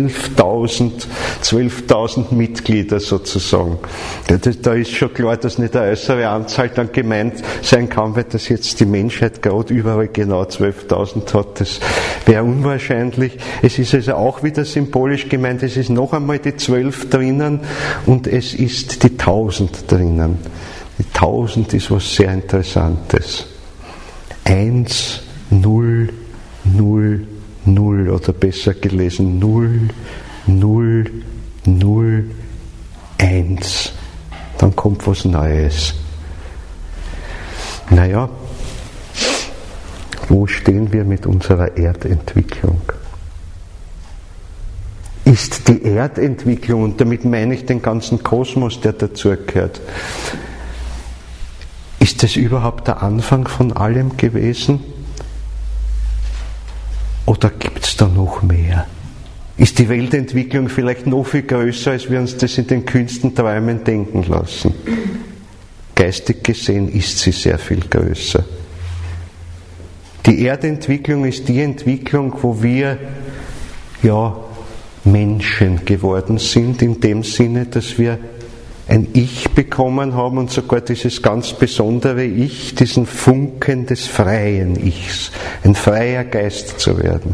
12.000 Mitglieder sozusagen. Da ist schon klar, dass nicht eine äußere Anzahl dann gemeint sein kann, weil das jetzt die Menschheit gerade überall genau 12.000 hat. Das wäre unwahrscheinlich. Es ist also auch wieder symbolisch gemeint, es ist noch einmal die 12 drinnen und es ist die 1000 drinnen. Die 1000 ist was sehr Interessantes. 1, 0, 0, 0 oder besser gelesen 0, 0, 0, 1. Dann kommt was Neues. Naja, wo stehen wir mit unserer Erdentwicklung? Ist die Erdentwicklung, und damit meine ich den ganzen Kosmos, der dazugehört, ist das überhaupt der Anfang von allem gewesen? Oder gibt es da noch mehr? Ist die Weltentwicklung vielleicht noch viel größer, als wir uns das in den kühnsten Träumen denken lassen? Geistig gesehen ist sie sehr viel größer. Die Erdentwicklung ist die Entwicklung, wo wir Menschen geworden sind, in dem Sinne, dass wir ein Ich bekommen haben und sogar dieses ganz besondere Ich, diesen Funken des freien Ichs, ein freier Geist zu werden.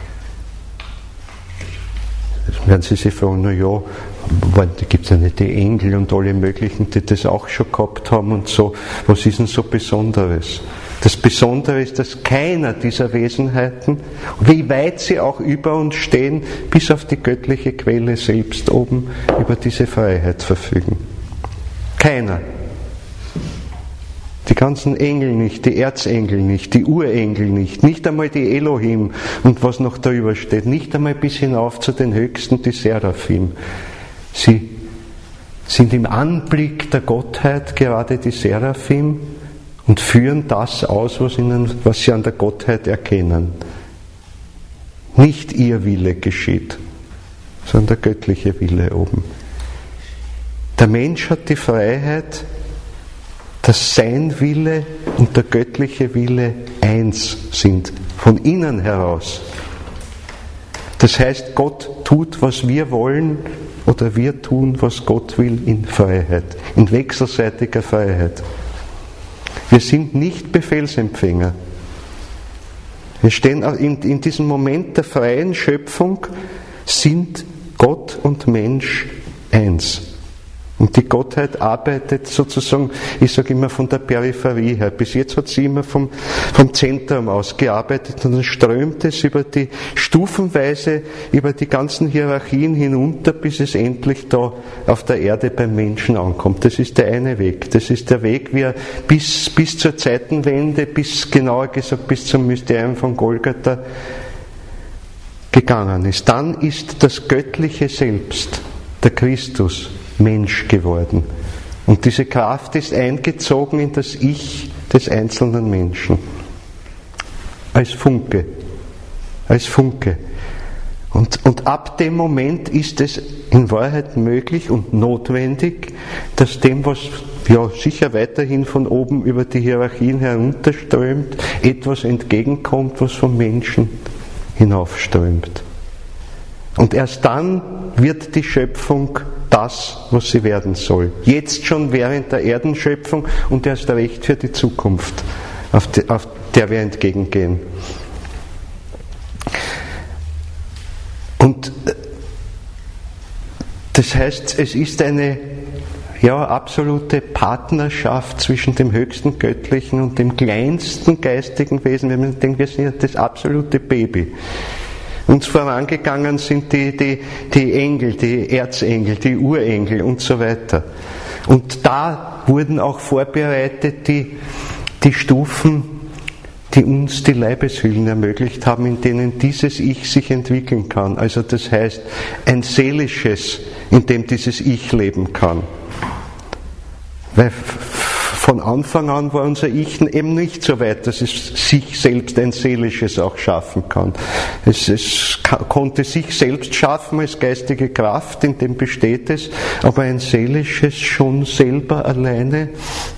Jetzt werden Sie sich fragen, da gibt es ja nicht die Engel und alle möglichen, die das auch schon gehabt haben und so. Was ist denn so Besonderes? Das Besondere ist, dass keiner dieser Wesenheiten, wie weit sie auch über uns stehen, bis auf die göttliche Quelle selbst oben, über diese Freiheit verfügen. Keiner. Die ganzen Engel nicht, die Erzengel nicht, die Urengel nicht einmal die Elohim und was noch darüber steht, nicht einmal bis hinauf zu den Höchsten, die Seraphim. Sie sind im Anblick der Gottheit gerade die Seraphim und führen das aus, was sie an der Gottheit erkennen. Nicht ihr Wille geschieht, sondern der göttliche Wille oben. Der Mensch hat die Freiheit, dass sein Wille und der göttliche Wille eins sind, von innen heraus. Das heißt, Gott tut, was wir wollen, oder wir tun, was Gott will, in Freiheit, in wechselseitiger Freiheit. Wir sind nicht Befehlsempfänger. Wir stehen in diesem Moment der freien Schöpfung, sind Gott und Mensch eins. Und die Gottheit arbeitet sozusagen, ich sage immer, von der Peripherie her. Bis jetzt hat sie immer vom Zentrum aus gearbeitet und dann strömt es über die stufenweise, über die ganzen Hierarchien hinunter, bis es endlich da auf der Erde beim Menschen ankommt. Das ist der eine Weg. Das ist der Weg, wie er bis zur Zeitenwende, genauer gesagt bis zum Mysterium von Golgatha gegangen ist. Dann ist das göttliche Selbst, der Christus, Mensch geworden. Und diese Kraft ist eingezogen in das Ich des einzelnen Menschen. Als Funke. Als Funke. Und ab dem Moment ist es in Wahrheit möglich und notwendig, dass dem, was ja sicher weiterhin von oben über die Hierarchien herunterströmt, etwas entgegenkommt, was vom Menschen hinaufströmt. Und erst dann wird die Schöpfung das, was sie werden soll. Jetzt schon während der Erdenschöpfung und erst recht für die Zukunft, auf der wir entgegengehen. Und das heißt, es ist eine absolute Partnerschaft zwischen dem höchsten Göttlichen und dem kleinsten geistigen Wesen. Wenn man denkt, wir sind ja das absolute Baby. Uns vorangegangen sind die Engel, die Erzengel, die Urengel und so weiter. Und da wurden auch vorbereitet die Stufen, die uns die Leibeshüllen ermöglicht haben, in denen dieses Ich sich entwickeln kann. Also das heißt, ein seelisches, in dem dieses Ich leben kann. Weil von Anfang an war unser Ich eben nicht so weit, dass es sich selbst ein seelisches auch schaffen kann. Es konnte sich selbst schaffen als geistige Kraft, in dem besteht es, aber ein seelisches schon selber alleine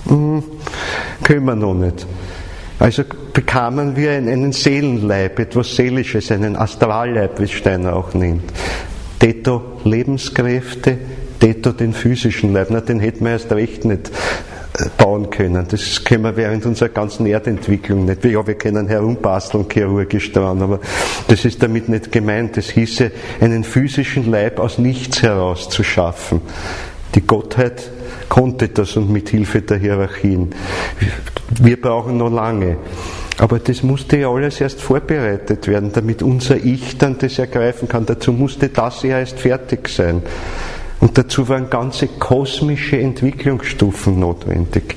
können wir noch nicht. Also bekamen wir einen Seelenleib, etwas Seelisches, einen Astralleib, wie Steiner auch nennt. Detto Lebenskräfte, detto den physischen Leib. Na, den hätten wir erst recht nicht bauen können. Das können wir während unserer ganzen Erdentwicklung nicht. Ja, wir können herumbasteln chirurgisch dran, aber das ist damit nicht gemeint. Das hieße, einen physischen Leib aus nichts heraus zu schaffen. Die Gottheit konnte das und mit Hilfe der Hierarchien. Wir brauchen noch lange. Aber das musste ja alles erst vorbereitet werden, damit unser Ich dann das ergreifen kann. Dazu musste das ja erst fertig sein. Und dazu waren ganze kosmische Entwicklungsstufen notwendig.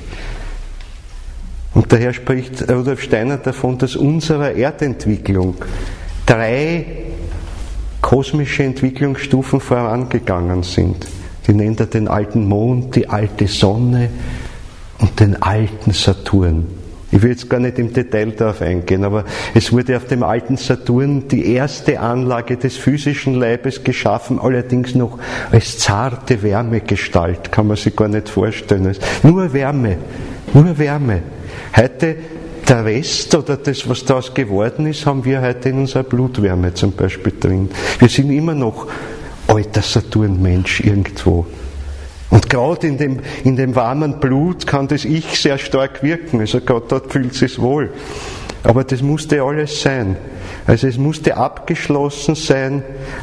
Und daher spricht Rudolf Steiner davon, dass unserer Erdentwicklung 3 kosmische Entwicklungsstufen vorangegangen sind. Die nennt er den alten Mond, die alte Sonne und den alten Saturn. Ich will jetzt gar nicht im Detail darauf eingehen, aber es wurde auf dem alten Saturn die erste Anlage des physischen Leibes geschaffen, allerdings noch als zarte Wärmegestalt, kann man sich gar nicht vorstellen. Nur Wärme, nur Wärme. Heute der Rest oder das, was daraus geworden ist, haben wir heute in unserer Blutwärme zum Beispiel drin. Wir sind immer noch alter Saturnmensch irgendwo. Und gerade in dem warmen Blut kann das Ich sehr stark wirken. Also gerade dort fühlt es sich wohl. Aber das musste alles sein. Also es musste abgeschlossen sein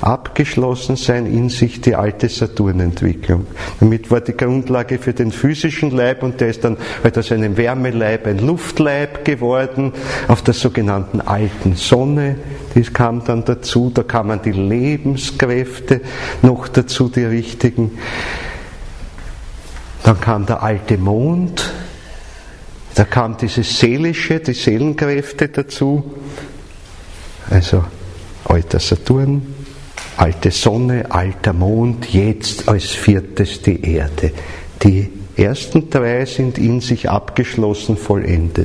in sich die alte Saturnentwicklung. Damit war die Grundlage für den physischen Leib und der ist dann halt aus einem Wärmeleib ein Luftleib geworden, auf der sogenannten alten Sonne. Das kam dann dazu, da kamen die Lebenskräfte noch dazu, die richtigen. Dann kam der alte Mond Da kam dieses Seelische, die Seelenkräfte dazu, also alter Saturn, alte Sonne, alter Mond, jetzt als viertes die Erde. Die ersten drei sind in sich abgeschlossen, vollendet.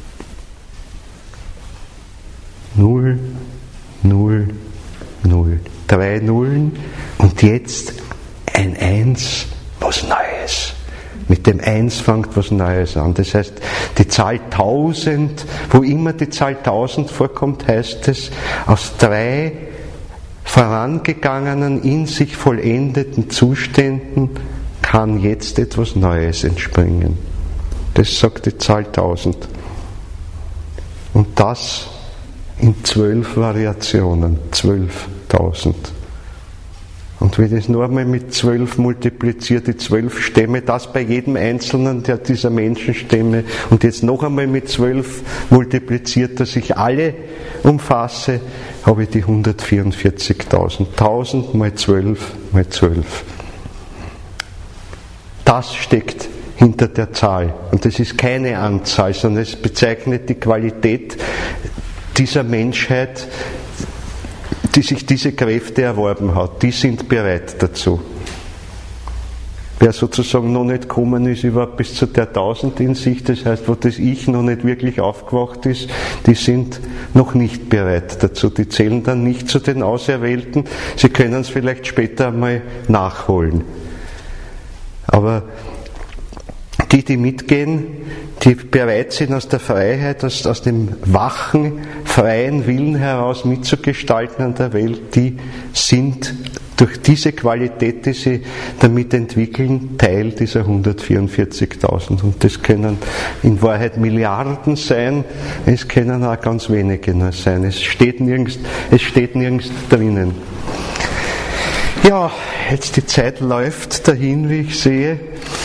0, 0, 0. 3 Nullen und jetzt ein Eins, was Neues. Mit dem Eins fängt was Neues an. Das heißt, die Zahl 1000, wo immer die Zahl 1000 vorkommt, heißt es, aus 3 vorangegangenen, in sich vollendeten Zuständen kann jetzt etwas Neues entspringen. Das sagt die Zahl 1000. Und das in 12 Variationen, 12.000. Und wenn ich das nur einmal mit 12 multipliziert, die 12 Stämme, das bei jedem einzelnen dieser Menschenstämme, und jetzt noch einmal mit 12 multipliziert, dass ich alle umfasse, habe ich die 144.000. 1000 mal 12 mal 12. Das steckt hinter der Zahl. Und das ist keine Anzahl, sondern es bezeichnet die Qualität dieser Menschheit, die sich diese Kräfte erworben hat. Die sind bereit dazu. Wer sozusagen noch nicht gekommen ist, überhaupt bis zu der 1000 in sich, das heißt, wo das Ich noch nicht wirklich aufgewacht ist, die sind noch nicht bereit dazu. Die zählen dann nicht zu den Auserwählten. Sie können es vielleicht später einmal nachholen. Aber die mitgehen, die bereit sind, aus der Freiheit, aus dem wachen, freien Willen heraus mitzugestalten an der Welt, die sind durch diese Qualität, die sie damit entwickeln, Teil dieser 144.000. Und das können in Wahrheit Milliarden sein, es können auch ganz wenige nur sein. Es steht nirgends drinnen. Ja, jetzt die Zeit läuft dahin, wie ich sehe.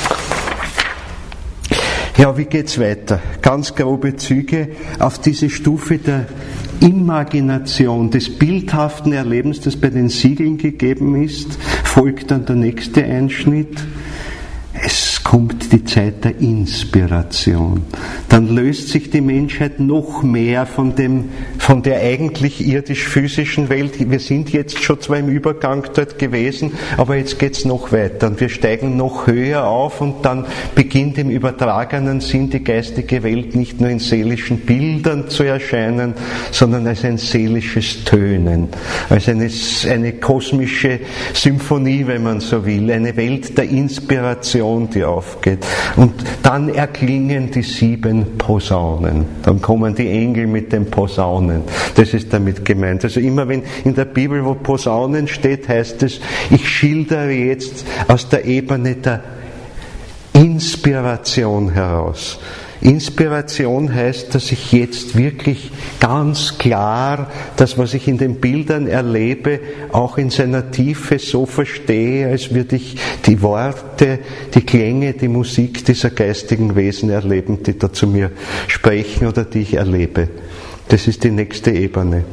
Ja, wie geht's weiter? Ganz grobe Züge auf diese Stufe der Imagination, des bildhaften Erlebens, das bei den Siegeln gegeben ist, folgt dann der nächste Einschnitt. Es kommt die Zeit der Inspiration. Dann löst sich die Menschheit noch mehr von der eigentlich irdisch-physischen Welt. Wir sind jetzt schon zwar im Übergang dort gewesen, aber jetzt geht's noch weiter und wir steigen noch höher auf und dann beginnt im übertragenen Sinn die geistige Welt nicht nur in seelischen Bildern zu erscheinen, sondern als ein seelisches Tönen, als eine kosmische Symphonie, wenn man so will, eine Welt der Inspiration, die aufgeht. Und dann erklingen die 7 Posaunen. Dann kommen die Engel mit den Posaunen. Das ist damit gemeint. Also immer wenn in der Bibel, wo Posaunen steht, heißt es, ich schildere jetzt aus der Ebene der Inspiration heraus. Inspiration heißt, dass ich jetzt wirklich ganz klar das, was ich in den Bildern erlebe, auch in seiner Tiefe so verstehe, als würde ich die Worte, die Klänge, die Musik dieser geistigen Wesen erleben, die da zu mir sprechen oder die ich erlebe. Das ist die nächste Ebene.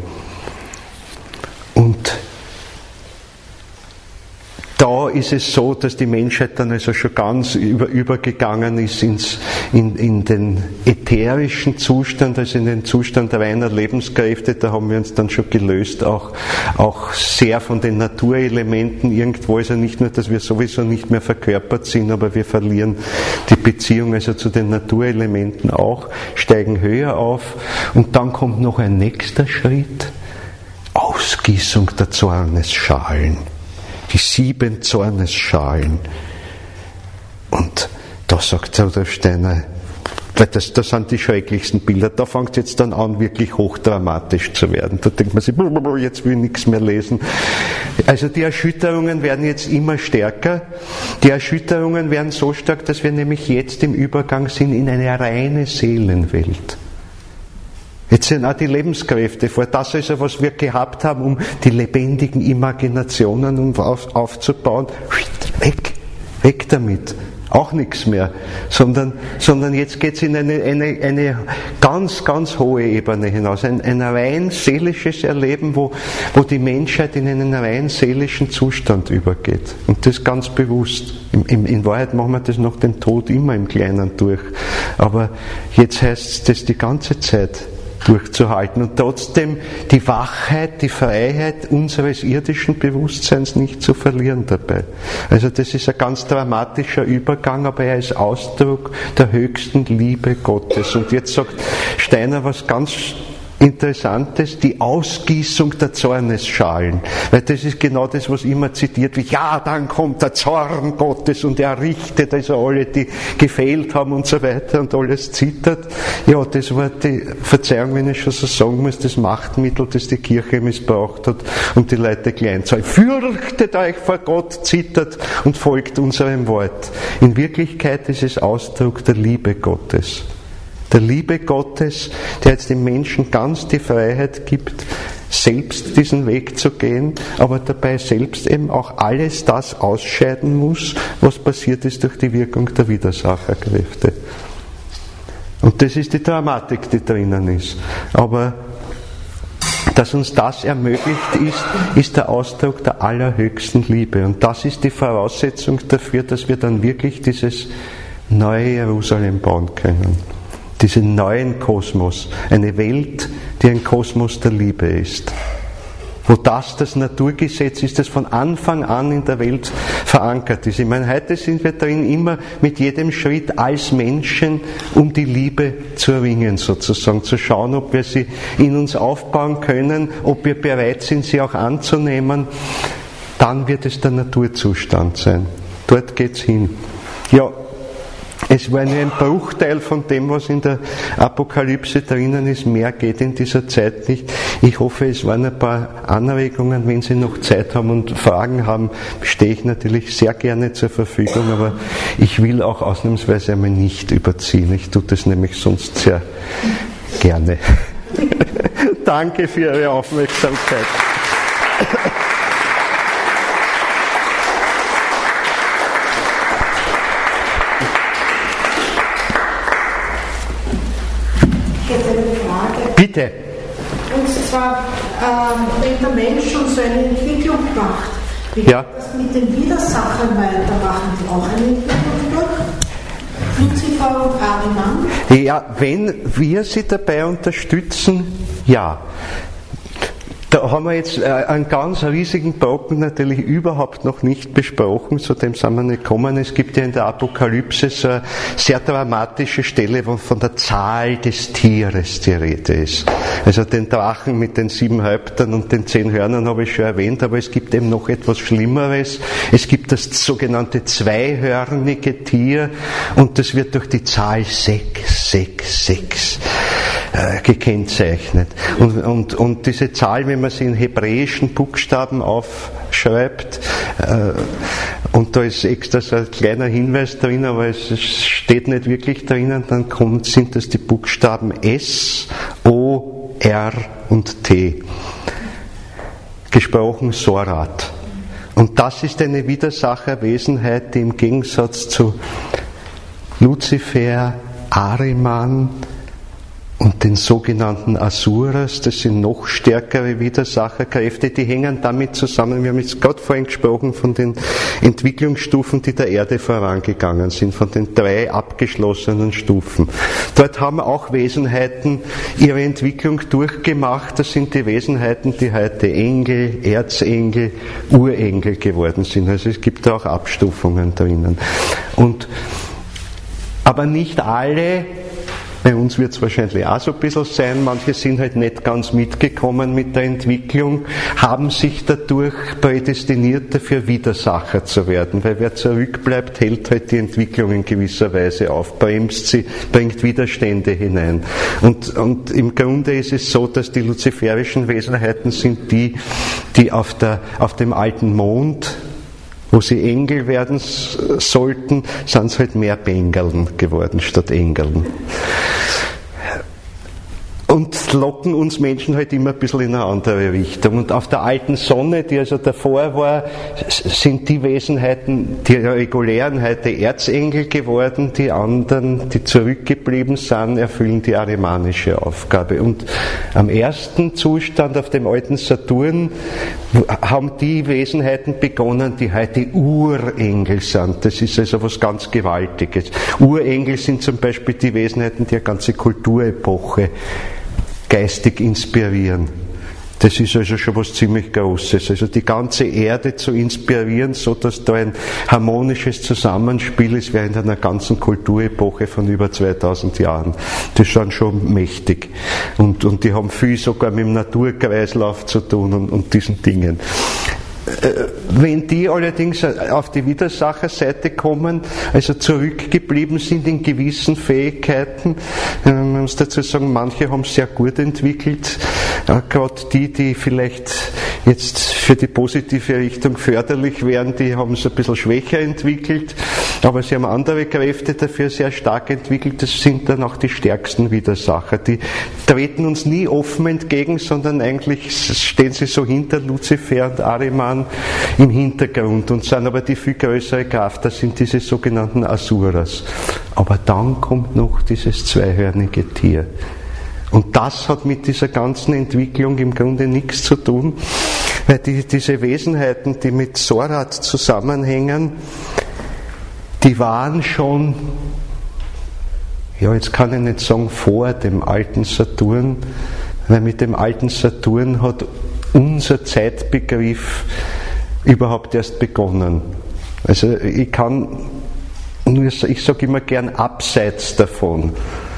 Und da ist es so, dass die Menschheit dann also schon ganz übergegangen ist in den ätherischen Zustand, also in den Zustand reiner Lebenskräfte. Da haben wir uns dann schon gelöst, auch sehr von den Naturelementen irgendwo. Also nicht nur, dass wir sowieso nicht mehr verkörpert sind, aber wir verlieren die Beziehung also zu den Naturelementen auch, steigen höher auf. Und dann kommt noch ein nächster Schritt: Ausgießung der Zornesschalen. Die 7 Zornesschalen. Und da sagt Rudolf Steiner, das sind die schrecklichsten Bilder, da fängt es jetzt dann an, wirklich hochdramatisch zu werden. Da denkt man sich, jetzt will ich nichts mehr lesen. Also die Erschütterungen werden jetzt immer stärker. Die Erschütterungen werden so stark, dass wir nämlich jetzt im Übergang sind in eine reine Seelenwelt. Jetzt sind auch die Lebenskräfte vor. Das ist ja, was wir gehabt haben, um die lebendigen Imaginationen aufzubauen. Weg damit. auch nichts mehr, sondern jetzt geht es in eine ganz, ganz hohe Ebene hinaus, ein rein seelisches Erleben, wo die Menschheit in einen rein seelischen Zustand übergeht. Und das ganz bewusst. In Wahrheit machen wir das nach dem Tod immer im Kleinen durch. Aber jetzt heißt es, das die ganze Zeit durchzuhalten und trotzdem die Wachheit, die Freiheit unseres irdischen Bewusstseins nicht zu verlieren dabei. Also das ist ein ganz dramatischer Übergang, aber er ist Ausdruck der höchsten Liebe Gottes. Und jetzt sagt Steiner was ganz Interessantes, die Ausgießung der Zornesschalen. Weil das ist genau das, was immer zitiert wird. Ja, dann kommt der Zorn Gottes und er richtet also alle, die gefehlt haben und so weiter und alles zittert. Ja, das war die Verzeihung, wenn ich schon so sagen muss, das Machtmittel, das die Kirche missbraucht hat, um die Leute klein zu halten. Fürchtet euch vor Gott, zittert und folgt unserem Wort. In Wirklichkeit ist es Ausdruck der Liebe Gottes. Der Liebe Gottes, der jetzt dem Menschen ganz die Freiheit gibt, selbst diesen Weg zu gehen, aber dabei selbst eben auch alles das ausscheiden muss, was passiert ist durch die Wirkung der Widersacherkräfte. Und das ist die Dramatik, die drinnen ist. Aber dass uns das ermöglicht ist der Ausdruck der allerhöchsten Liebe. Und das ist die Voraussetzung dafür, dass wir dann wirklich dieses neue Jerusalem bauen können. Diesen neuen Kosmos, eine Welt, die ein Kosmos der Liebe ist. Wo das Naturgesetz ist, das von Anfang an in der Welt verankert ist. Ich meine, heute sind wir darin immer mit jedem Schritt als Menschen, um die Liebe zu erringen sozusagen, zu schauen, ob wir sie in uns aufbauen können, ob wir bereit sind, sie auch anzunehmen. Dann wird es der Naturzustand sein. Dort geht's hin. Ja, es war nur ein Bruchteil von dem, was in der Apokalypse drinnen ist. Mehr geht in dieser Zeit nicht. Ich hoffe, es waren ein paar Anregungen. Wenn Sie noch Zeit haben und Fragen haben, stehe ich natürlich sehr gerne zur Verfügung, aber ich will auch ausnahmsweise einmal nicht überziehen. Ich tue das nämlich sonst sehr gerne. Danke für Ihre Aufmerksamkeit. Bitte. Und zwar, wenn der Mensch schon so eine Entwicklung macht, wie ja. das mit den Widersachern weitermachen, die auch eine Entwicklung durch? Luzifer und Ariman? Ja, wenn wir sie dabei unterstützen, ja. Da haben wir jetzt einen ganz riesigen Brocken natürlich überhaupt noch nicht besprochen, zu dem sind wir nicht gekommen. Es gibt ja in der Apokalypse so eine sehr dramatische Stelle, wo von der Zahl des Tieres die Rede ist. Also den Drachen mit den 7 Häuptern und den 10 Hörnern habe ich schon erwähnt, aber es gibt eben noch etwas Schlimmeres. Es gibt das sogenannte zweihörnige Tier und das wird durch die Zahl 666 gekennzeichnet. Und diese Zahl, wenn man sie in hebräischen Buchstaben aufschreibt, und da ist extra so ein kleiner Hinweis drin, aber es steht nicht wirklich drinnen, dann sind das die Buchstaben S, O, R und T. Gesprochen Sorat. Und das ist eine Widersacherwesenheit, die im Gegensatz zu Luzifer, Ariman und den sogenannten Asuras, das sind noch stärkere Widersacherkräfte, die hängen damit zusammen, wir haben jetzt gerade vorhin gesprochen von den Entwicklungsstufen, die der Erde vorangegangen sind, von den 3 abgeschlossenen Stufen. Dort haben auch Wesenheiten ihre Entwicklung durchgemacht, das sind die Wesenheiten, die heute Engel, Erzengel, Urengel geworden sind. Also es gibt da auch Abstufungen drinnen. Aber nicht alle. Bei uns wird es wahrscheinlich auch so ein bisschen sein, manche sind halt nicht ganz mitgekommen mit der Entwicklung, haben sich dadurch prädestiniert dafür, Widersacher zu werden, weil wer zurückbleibt, hält halt die Entwicklung in gewisser Weise auf, bremst sie, bringt Widerstände hinein. Und im Grunde ist es so, dass die luziferischen Wesenheiten sind die auf dem alten Mond, wo sie Engel werden sollten, sind es halt mehr Bengeln geworden statt Engeln. Und locken uns Menschen halt immer ein bisschen in eine andere Richtung. Und auf der alten Sonne, die also davor war, sind die Wesenheiten, die regulären, heute Erzengel geworden, die anderen, die zurückgeblieben sind, erfüllen die arimanische Aufgabe. Und am ersten Zustand, auf dem alten Saturn, haben die Wesenheiten begonnen, die heute Urengel sind. Das ist also was ganz Gewaltiges. Urengel sind zum Beispiel die Wesenheiten, die eine ganze Kulturepoche geistig inspirieren. Das ist also schon was ziemlich Großes. Also die ganze Erde zu inspirieren, so dass da ein harmonisches Zusammenspiel ist während einer ganzen Kulturepoche von über 2000 Jahren. Das ist dann schon mächtig. Und die haben viel sogar mit dem Naturkreislauf zu tun und diesen Dingen. Wenn die allerdings auf die Widersacherseite kommen, also zurückgeblieben sind in gewissen Fähigkeiten, man muss dazu sagen, manche haben es sehr gut entwickelt, gerade die vielleicht jetzt für die positive Richtung förderlich wären, die haben es ein bisschen schwächer entwickelt, aber sie haben andere Kräfte dafür sehr stark entwickelt, das sind dann auch die stärksten Widersacher. Die treten uns nie offen entgegen, sondern eigentlich stehen sie so hinter Luzifer und Ahriman im Hintergrund und sind aber die viel größere Kraft, das sind diese sogenannten Asuras. Aber dann kommt noch dieses zweihörnige Tier. Und das hat mit dieser ganzen Entwicklung im Grunde nichts zu tun, weil diese Wesenheiten, die mit Sorat zusammenhängen, die waren schon, ja jetzt kann ich nicht sagen vor dem alten Saturn, weil mit dem alten Saturn hat unser Zeitbegriff überhaupt erst begonnen. Also ich sage immer gern abseits davon.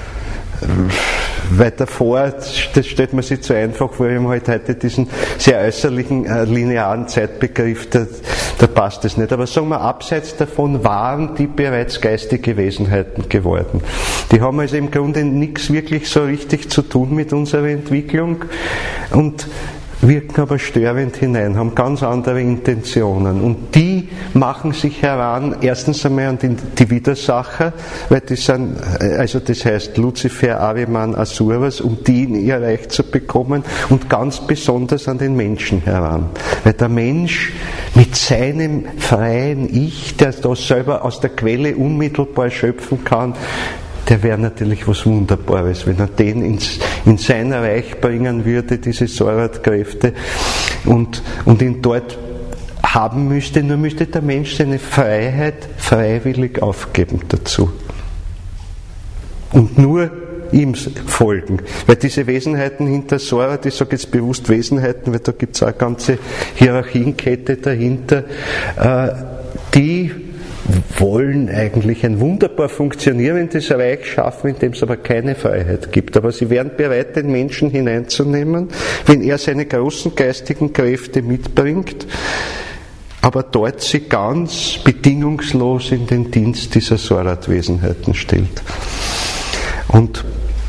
Weil davor, das stellt man sich zu einfach vor, wir haben halt heute diesen sehr äußerlichen, linearen Zeitbegriff, da passt es nicht. Aber sagen wir, abseits davon waren die bereits geistige Wesenheiten geworden. Die haben also im Grunde nichts wirklich so richtig zu tun mit unserer Entwicklung und wirken aber störend hinein, haben ganz andere Intentionen. Und die machen sich heran, erstens einmal an die Widersacher, weil die sind, also das heißt Luzifer, Ahriman, Asuras, um die in ihr Reich zu bekommen und ganz besonders an den Menschen heran. Weil der Mensch mit seinem freien Ich, der da selber aus der Quelle unmittelbar schöpfen kann, der wäre natürlich was Wunderbares, wenn er den in sein Reich bringen würde, diese Sorat-Kräfte, und ihn dort haben müsste, nur müsste der Mensch seine Freiheit freiwillig aufgeben dazu. Und nur ihm folgen. Weil diese Wesenheiten hinter Sorat, ich sage jetzt bewusst Wesenheiten, weil da gibt es auch eine ganze Hierarchienkette dahinter, die wollen eigentlich ein wunderbar funktionierendes Reich schaffen, in dem es aber keine Freiheit gibt. Aber sie wären bereit, den Menschen hineinzunehmen, wenn er seine großen geistigen Kräfte mitbringt, aber dort sie ganz bedingungslos in den Dienst dieser Sorat-Wesenheiten stellt. Und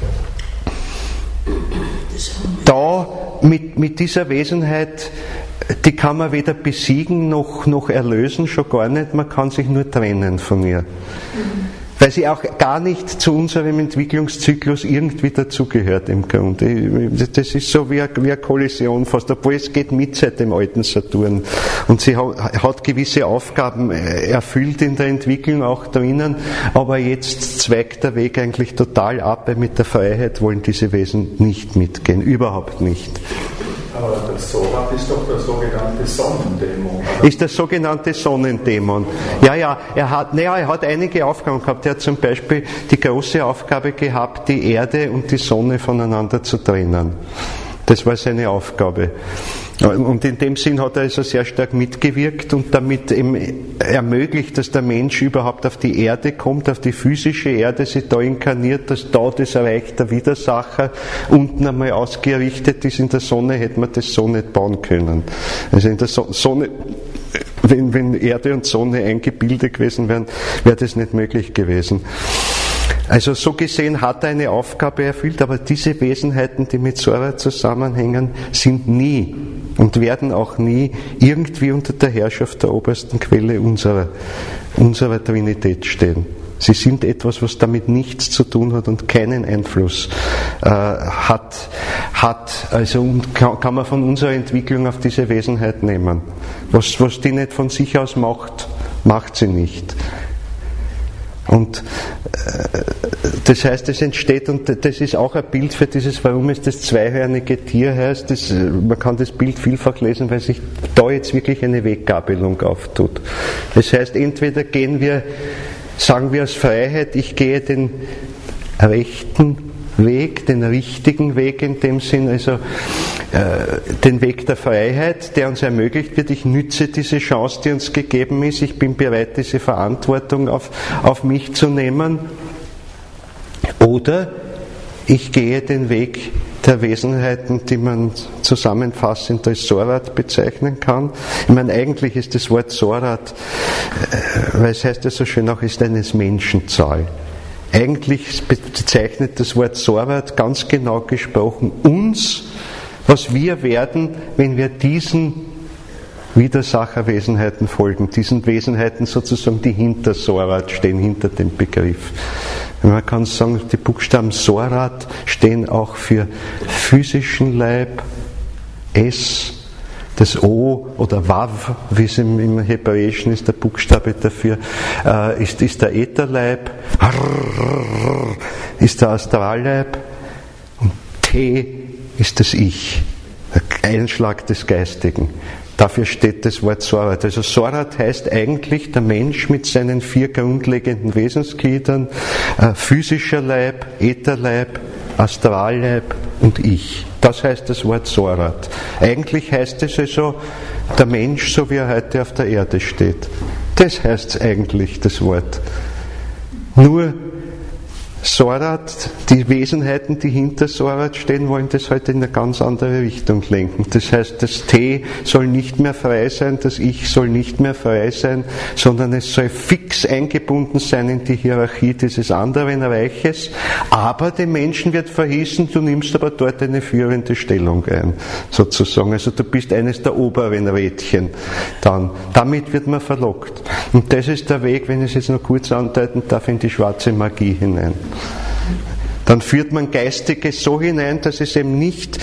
da mit dieser Wesenheit, die kann man weder besiegen noch erlösen, schon gar nicht, man kann sich nur trennen von ihr. Weil sie auch gar nicht zu unserem Entwicklungszyklus irgendwie dazugehört im Grunde. Das ist so wie eine Kollision fast, obwohl es geht mit seit dem alten Saturn. Und sie hat gewisse Aufgaben erfüllt in der Entwicklung auch drinnen, aber jetzt zweigt der Weg eigentlich total ab, weil mit der Freiheit wollen diese Wesen nicht mitgehen, überhaupt nicht. Aber der Sorat ist doch der sogenannte Sonnendämon. Ist der sogenannte Sonnendämon. Ja, er hat einige Aufgaben gehabt. Er hat zum Beispiel die große Aufgabe gehabt, die Erde und die Sonne voneinander zu trennen. Das war seine Aufgabe. Und in dem Sinn hat er also sehr stark mitgewirkt und damit eben ermöglicht, dass der Mensch überhaupt auf die Erde kommt, auf die physische Erde, sich da inkarniert, dass da das Reich der Widersacher unten einmal ausgerichtet ist. In der Sonne hätte man das so nicht bauen können. Also in der Sonne, wenn Erde und Sonne ein Gebilde gewesen wären, wäre das nicht möglich gewesen. Also so gesehen hat er eine Aufgabe erfüllt, aber diese Wesenheiten, die mit Sorat zusammenhängen, sind nie und werden auch nie irgendwie unter der Herrschaft der obersten Quelle unserer Trinität stehen. Sie sind etwas, was damit nichts zu tun hat und keinen Einfluss hat. Also kann man von unserer Entwicklung auf diese Wesenheit nehmen. Was die nicht von sich aus macht, macht sie nicht. Und das heißt, es entsteht, und das ist auch ein Bild für dieses, warum es das zweihörnige Tier heißt. Man kann das Bild vielfach lesen, weil sich da jetzt wirklich eine Weggabelung auftut. Das heißt, entweder sagen wir aus Freiheit, ich gehe den rechten Weg, den richtigen Weg in dem Sinn, also den Weg der Freiheit, der uns ermöglicht wird. Ich nütze diese Chance, die uns gegeben ist. Ich bin bereit, diese Verantwortung auf mich zu nehmen. Oder ich gehe den Weg der Wesenheiten, die man zusammenfassend als Sorat bezeichnen kann. Ich meine, eigentlich ist das Wort Sorat, weil es heißt ja so schön auch, ist eines Menschenzahl. Eigentlich bezeichnet das Wort Sorat ganz genau gesprochen uns, was wir werden, wenn wir diesen Widersacherwesenheiten folgen, diesen Wesenheiten sozusagen, die hinter Sorat stehen, hinter dem Begriff. Man kann sagen, die Buchstaben Sorat stehen auch für physischen Leib, S, das O oder Wav, wie es im Hebräischen ist, der Buchstabe dafür, ist der Ätherleib, ist der Astralleib und T ist das Ich, der Einschlag des Geistigen. Dafür steht das Wort Sorat. Also Sorat heißt eigentlich der Mensch mit seinen 4 grundlegenden Wesensgliedern, physischer Leib, Ätherleib, Astralleib und Ich. Das heißt das Wort Sorat. Eigentlich heißt es also der Mensch, so wie er heute auf der Erde steht. Das heißt eigentlich das Wort. Nur Sorat, die Wesenheiten, die hinter Sorat stehen, wollen das heute in eine ganz andere Richtung lenken. Das heißt, das T soll nicht mehr frei sein, das Ich soll nicht mehr frei sein, sondern es soll fix eingebunden sein in die Hierarchie dieses anderen Reiches. Aber dem Menschen wird verheißen, du nimmst aber dort eine führende Stellung ein, sozusagen. Also du bist eines der oberen Rädchen dann. Damit wird man verlockt. Und das ist der Weg, wenn ich es jetzt noch kurz andeuten darf, in die schwarze Magie hinein. Dann führt man Geistiges so hinein, dass es eben nicht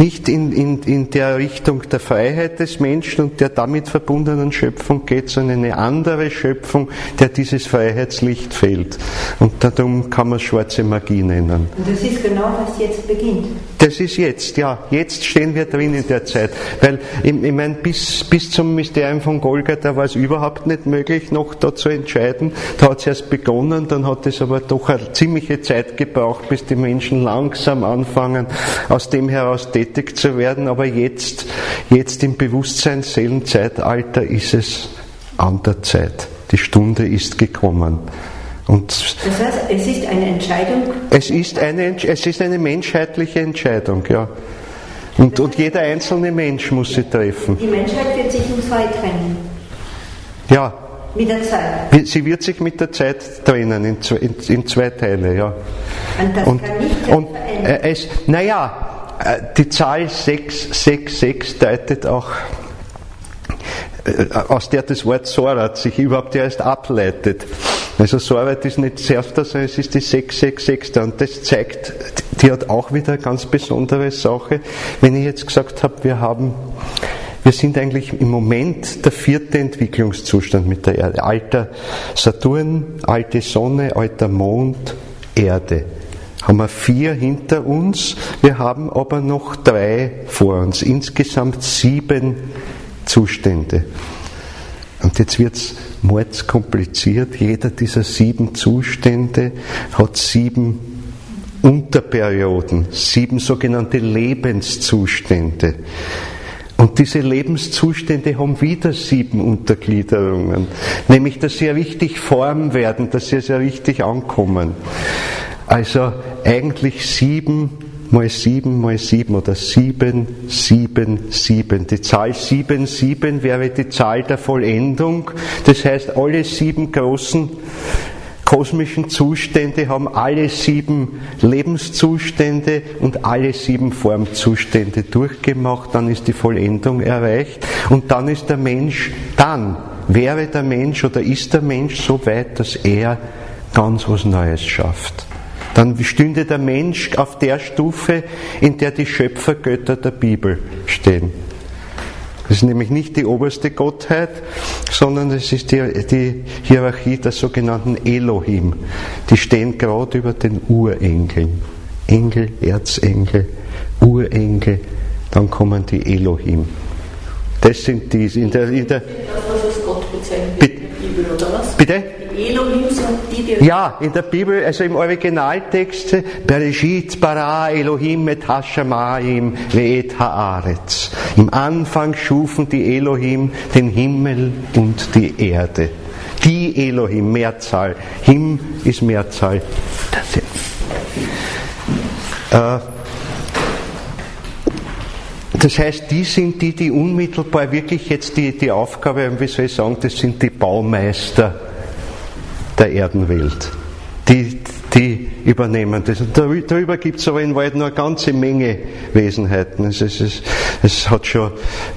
in der Richtung der Freiheit des Menschen und der damit verbundenen Schöpfung geht, sondern eine andere Schöpfung, der dieses Freiheitslicht fehlt. Und darum kann man es schwarze Magie nennen. Und das ist genau, was jetzt beginnt. Das ist jetzt, ja. Jetzt stehen wir drin in der Zeit. Weil, ich meine, bis zum Mysterium von Golgatha war es überhaupt nicht möglich, noch da zu entscheiden. Da hat es erst begonnen, dann hat es aber doch eine ziemliche Zeit gebraucht, bis die Menschen langsam anfangen, aus dem heraus tätig zu werden. Aber jetzt im Bewusstseinsseelenzeitalter ist es an der Zeit. Die Stunde ist gekommen. Und das heißt, es ist eine Entscheidung? Es ist eine menschheitliche Entscheidung, ja. Und jeder einzelne Mensch muss sie treffen. Die Menschheit wird sich in 2 trennen. Ja. Mit der Zeit. Sie wird sich mit der Zeit trennen, in 2 Teile, ja. Und das kann nicht verändern. Die Zahl 666 deutet auch, aus der das Wort Sorat sich überhaupt erst ableitet. Also Sorat ist nicht das erste, sondern es ist die 666. Und das zeigt, die hat auch wieder eine ganz besondere Sache. Wenn ich jetzt gesagt habe, wir sind eigentlich im Moment der 4. Entwicklungszustand mit der Erde. Alter Saturn, alte Sonne, alter Mond, Erde. Haben wir 4 hinter uns, wir haben aber noch 3 vor uns. Insgesamt 7 Zustände. Und jetzt wird's mordskompliziert. Jeder dieser 7 Zustände hat 7 Unterperioden, 7 sogenannte Lebenszustände. Und diese Lebenszustände haben wieder 7 Untergliederungen. Nämlich, dass sie ja richtig Form werden, dass sie ja richtig ankommen. Also eigentlich 7 mal 7 mal 7 oder 7, 7, 7. Die Zahl 7, 7 wäre die Zahl der Vollendung. Das heißt, alle 7 großen kosmischen Zustände haben alle 7 Lebenszustände und alle 7 Formzustände durchgemacht. Dann ist die Vollendung erreicht. Und dann ist der Mensch, wäre der Mensch oder ist der Mensch so weit, dass er ganz was Neues schafft. Dann stünde der Mensch auf der Stufe, in der die Schöpfergötter der Bibel stehen. Das ist nämlich nicht die oberste Gottheit, sondern es ist die Hierarchie der sogenannten Elohim. Die stehen gerade über den Urengeln. Engel, Erzengel, Urengel, dann kommen die Elohim. Das sind die in der was als Gott bezeichnet in der Bibel, oder was? Bitte? Die Elohim sind die Ja, in der Bibel, also im Originaltext, Bereshit bara Elohim et Hashamayim ve'et haaretz. Im Anfang schufen die Elohim den Himmel und die Erde. Die Elohim, Mehrzahl. Him ist Mehrzahl. Das heißt, die sind die unmittelbar wirklich jetzt die Aufgabe haben, wie soll ich sagen, das sind die Baumeister der Erdenwelt. Die übernehmen das. Und darüber gibt es aber in Wahrheit noch eine ganze Menge Wesenheiten. Es hat schon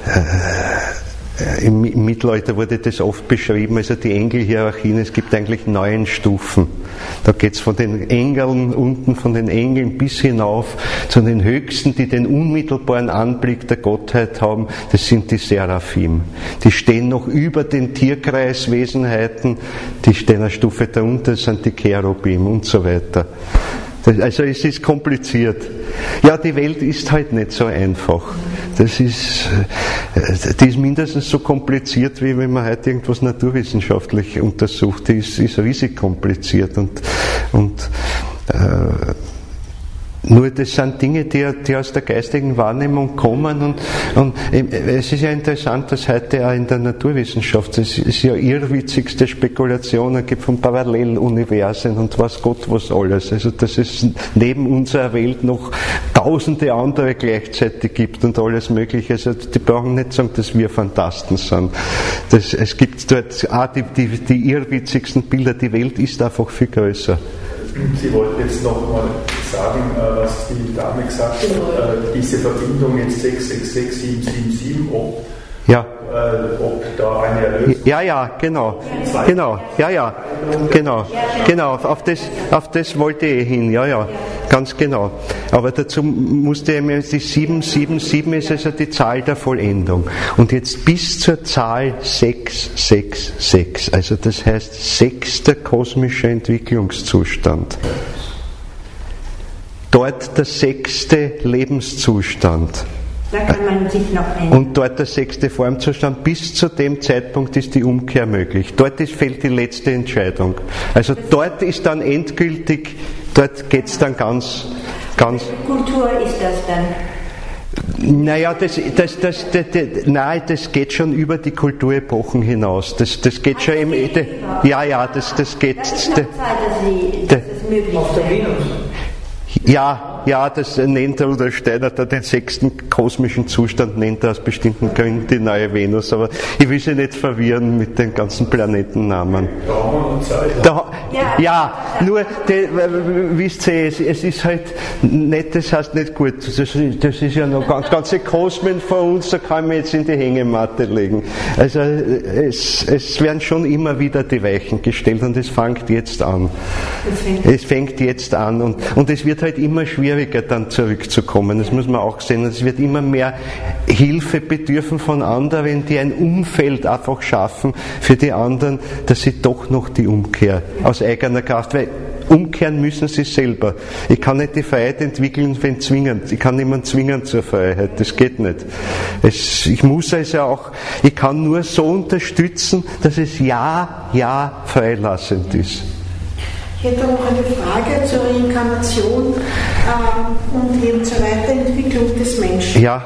im Mittelalter wurde das oft beschrieben, also die Engelhierarchien, es gibt eigentlich 9 Stufen. Da geht es von den Engeln unten, von den Engeln bis hinauf zu den Höchsten, die den unmittelbaren Anblick der Gottheit haben, das sind die Seraphim. Die stehen noch über den Tierkreiswesenheiten, die stehen eine Stufe darunter, das sind die Cherubim und so weiter. Also es ist kompliziert. Ja, die Welt ist halt nicht so einfach. Die ist mindestens so kompliziert, wie wenn man heute irgendwas naturwissenschaftlich untersucht. Die ist riesig kompliziert und nur das sind Dinge, die aus der geistigen Wahrnehmung kommen und es ist ja interessant, dass heute auch in der Naturwissenschaft, es ist ja irrwitzigste Spekulationen gibt von Paralleluniversen und was Gott was alles. Also dass es neben unserer Welt noch tausende andere gleichzeitig gibt und alles Mögliche. Also die brauchen nicht sagen, dass wir Phantasten sind. Es gibt dort auch die irrwitzigsten Bilder. Die Welt ist einfach viel größer. Sie wollten jetzt nochmal sagen, was die Dame gesagt hat, diese Verbindung jetzt 666777, ob da eine Erlösung... Ja, genau, auf das wollte ich hin, ja, ganz genau. Aber dazu musste ich mir, die 777 ist also die Zahl der Vollendung. Und jetzt bis zur Zahl 666, also das heißt 6. kosmischer Entwicklungszustand. Dort der 6. Lebenszustand. Da kann man sich noch ändern. Und dort der 6. Formzustand. Bis zu dem Zeitpunkt ist die Umkehr möglich. Dort fällt die letzte Entscheidung. Also dort ist dann endgültig, dort geht es dann ganz. Welche Kultur ist das dann? Naja, das geht schon über die Kulturepochen hinaus. Das geht schon im. Das geht. Das ist noch Zeit, dass es möglich ist. Ja, das nennt Rudolf Steiner, den 6. kosmischen Zustand nennt er aus bestimmten Gründen die neue Venus, aber ich will sie nicht verwirren mit den ganzen Planetennamen. Nur, wisst ihr, es ist halt nicht, das heißt nicht gut, das ist ja noch ganze Kosmen vor uns, da kann man jetzt in die Hängematte legen. Also es werden schon immer wieder die Weichen gestellt und es fängt jetzt an. Es fängt jetzt an und es wird halt immer schwieriger dann zurückzukommen, das muss man auch sehen. Es wird immer mehr Hilfe bedürfen von anderen, die ein Umfeld einfach schaffen für die anderen, dass sie doch noch die Umkehr aus eigener Kraft, weil umkehren müssen sie selber. Ich kann nicht die Freiheit entwickeln, wenn zwingend. Ich kann niemanden zwingen zur Freiheit. Das geht nicht. Ich muss es ja auch, ich kann nur so unterstützen, dass es ja freilassend ist. Ich hätte noch eine Frage zur Reinkarnation und eben zur Weiterentwicklung des Menschen. Ja.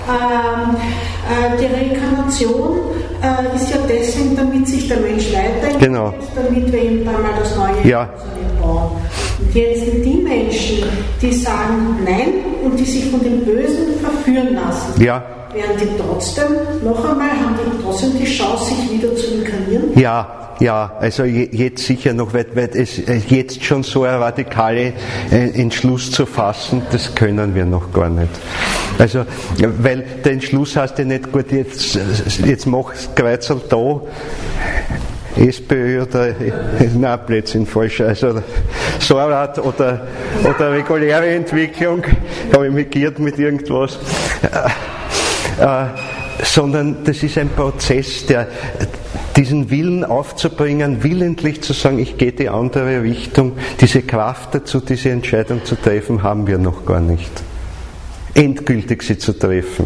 Die Reinkarnation ist ja deswegen, damit sich der Mensch weiterentwickelt, genau, damit wir ihm dann mal das neue Jerusalem bauen. Und jetzt sind die Menschen, die sagen Nein und die sich von dem Bösen verführen lassen, werden die trotzdem, noch einmal, haben die trotzdem die Chance, sich wieder zu inkarnieren? Ja, also jetzt sicher noch, weil es jetzt schon so ein radikale Entschluss zu fassen, das können wir noch gar nicht. Also, weil der Entschluss heißt ja nicht, gut, jetzt mach das Kreuzel da SPÖ oder, nein, Blödsinn, falsch, also Sorrat oder reguläre Entwicklung, habe ich mich geirrt mit irgendwas, sondern das ist ein Prozess, der diesen Willen aufzubringen, willentlich zu sagen, ich gehe die andere Richtung, diese Kraft dazu, diese Entscheidung zu treffen, haben wir noch gar nicht. Endgültig sie zu treffen.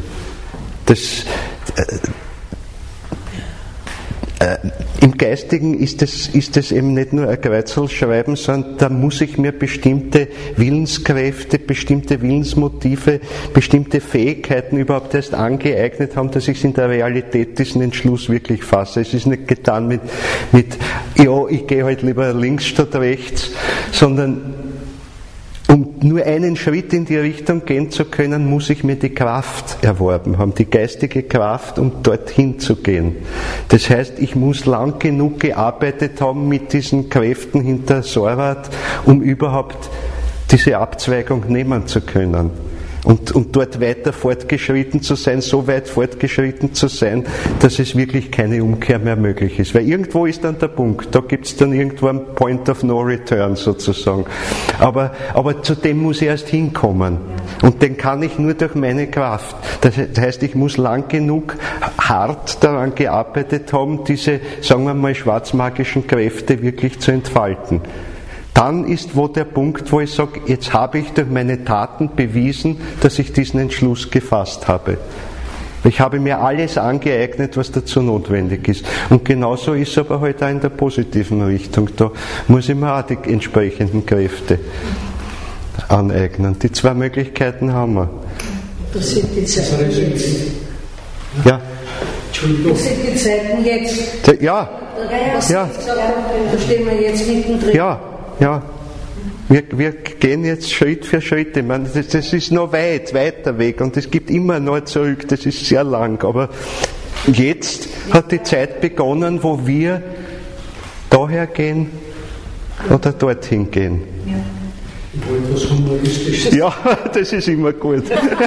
Im Geistigen ist es eben nicht nur ein Kreuzel schreiben, sondern da muss ich mir bestimmte Willenskräfte, bestimmte Willensmotive, bestimmte Fähigkeiten überhaupt erst angeeignet haben, dass ich in der Realität diesen Entschluss wirklich fasse. Es ist nicht getan mit ja, ich gehe halt lieber links statt rechts, sondern um nur einen Schritt in die Richtung gehen zu können, muss ich mir die Kraft erworben haben, die geistige Kraft, um dorthin zu gehen. Das heißt, ich muss lang genug gearbeitet haben mit diesen Kräften hinter Sorrat, um überhaupt diese Abzweigung nehmen zu können. Und dort weiter fortgeschritten zu sein, so weit fortgeschritten zu sein, dass es wirklich keine Umkehr mehr möglich ist. Weil irgendwo ist dann der Punkt, da gibt es dann irgendwo einen Point of No Return sozusagen. Aber zu dem muss ich erst hinkommen. Und den kann ich nur durch meine Kraft. Das heißt, ich muss lang genug hart daran gearbeitet haben, diese, sagen wir mal, schwarzmagischen Kräfte wirklich zu entfalten. Dann ist wo der Punkt, wo ich sage, jetzt habe ich durch meine Taten bewiesen, dass ich diesen Entschluss gefasst habe. Ich habe mir alles angeeignet, was dazu notwendig ist. Und genauso ist es aber halt auch in der positiven Richtung. Da muss ich mir auch die entsprechenden Kräfte aneignen. Die zwei Möglichkeiten haben wir. Das sind die Zeiten jetzt. Ja. Entschuldigung. Das sind die Zeiten jetzt. Ja. Ja. Da stehen wir jetzt mittendrin. Ja, wir gehen jetzt Schritt für Schritt. Ich meine, das ist noch weiter Weg und es gibt immer noch zurück, das ist sehr lang. Aber jetzt hat die Zeit begonnen, wo wir daher gehen oder dorthin gehen. Ich wollte etwas Humoristisches. Ja, das ist immer gut.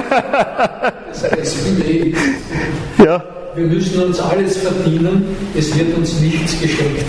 Das heißt, ja. Wir müssen uns alles verdienen, es wird uns nichts geschenkt.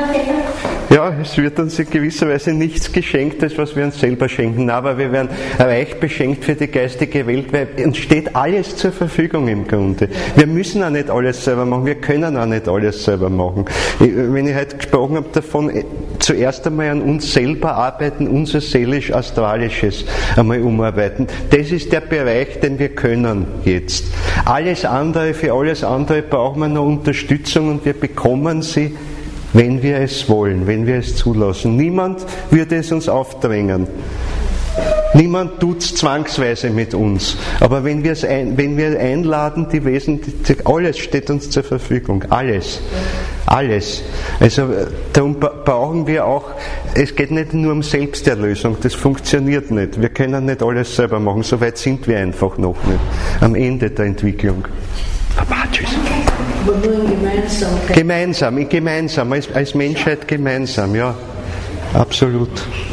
Ja, es wird uns in gewisser Weise nichts geschenkt, das was wir uns selber schenken, aber wir werden reich beschenkt für die geistige Welt, weil uns steht alles zur Verfügung im Grunde. Wir müssen auch nicht alles selber machen, wir können auch nicht alles selber machen. Wenn ich heute gesprochen habe davon, zuerst einmal an uns selber arbeiten, unser seelisch-astralisches einmal umarbeiten, das ist der Bereich, den wir können jetzt. Für alles andere brauchen wir noch Unterstützung und wir bekommen sie, wenn wir es wollen, wenn wir es zulassen. Niemand würde es uns aufdrängen. Niemand tut es zwangsweise mit uns. Aber wenn wir einladen, alles steht uns zur Verfügung. Alles. Also darum brauchen wir auch, es geht nicht nur um Selbsterlösung, das funktioniert nicht. Wir können nicht alles selber machen, so weit sind wir einfach noch nicht. Am Ende der Entwicklung. Aber nur in Gemeinsam, als Menschheit gemeinsam, ja. Absolut.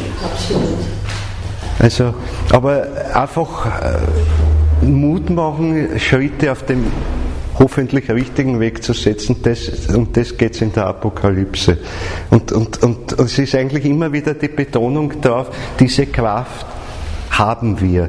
Also, aber einfach Mut machen, Schritte auf dem hoffentlich richtigen Weg zu setzen, um das geht es in der Apokalypse. Und es ist eigentlich immer wieder die Betonung darauf, diese Kraft haben wir.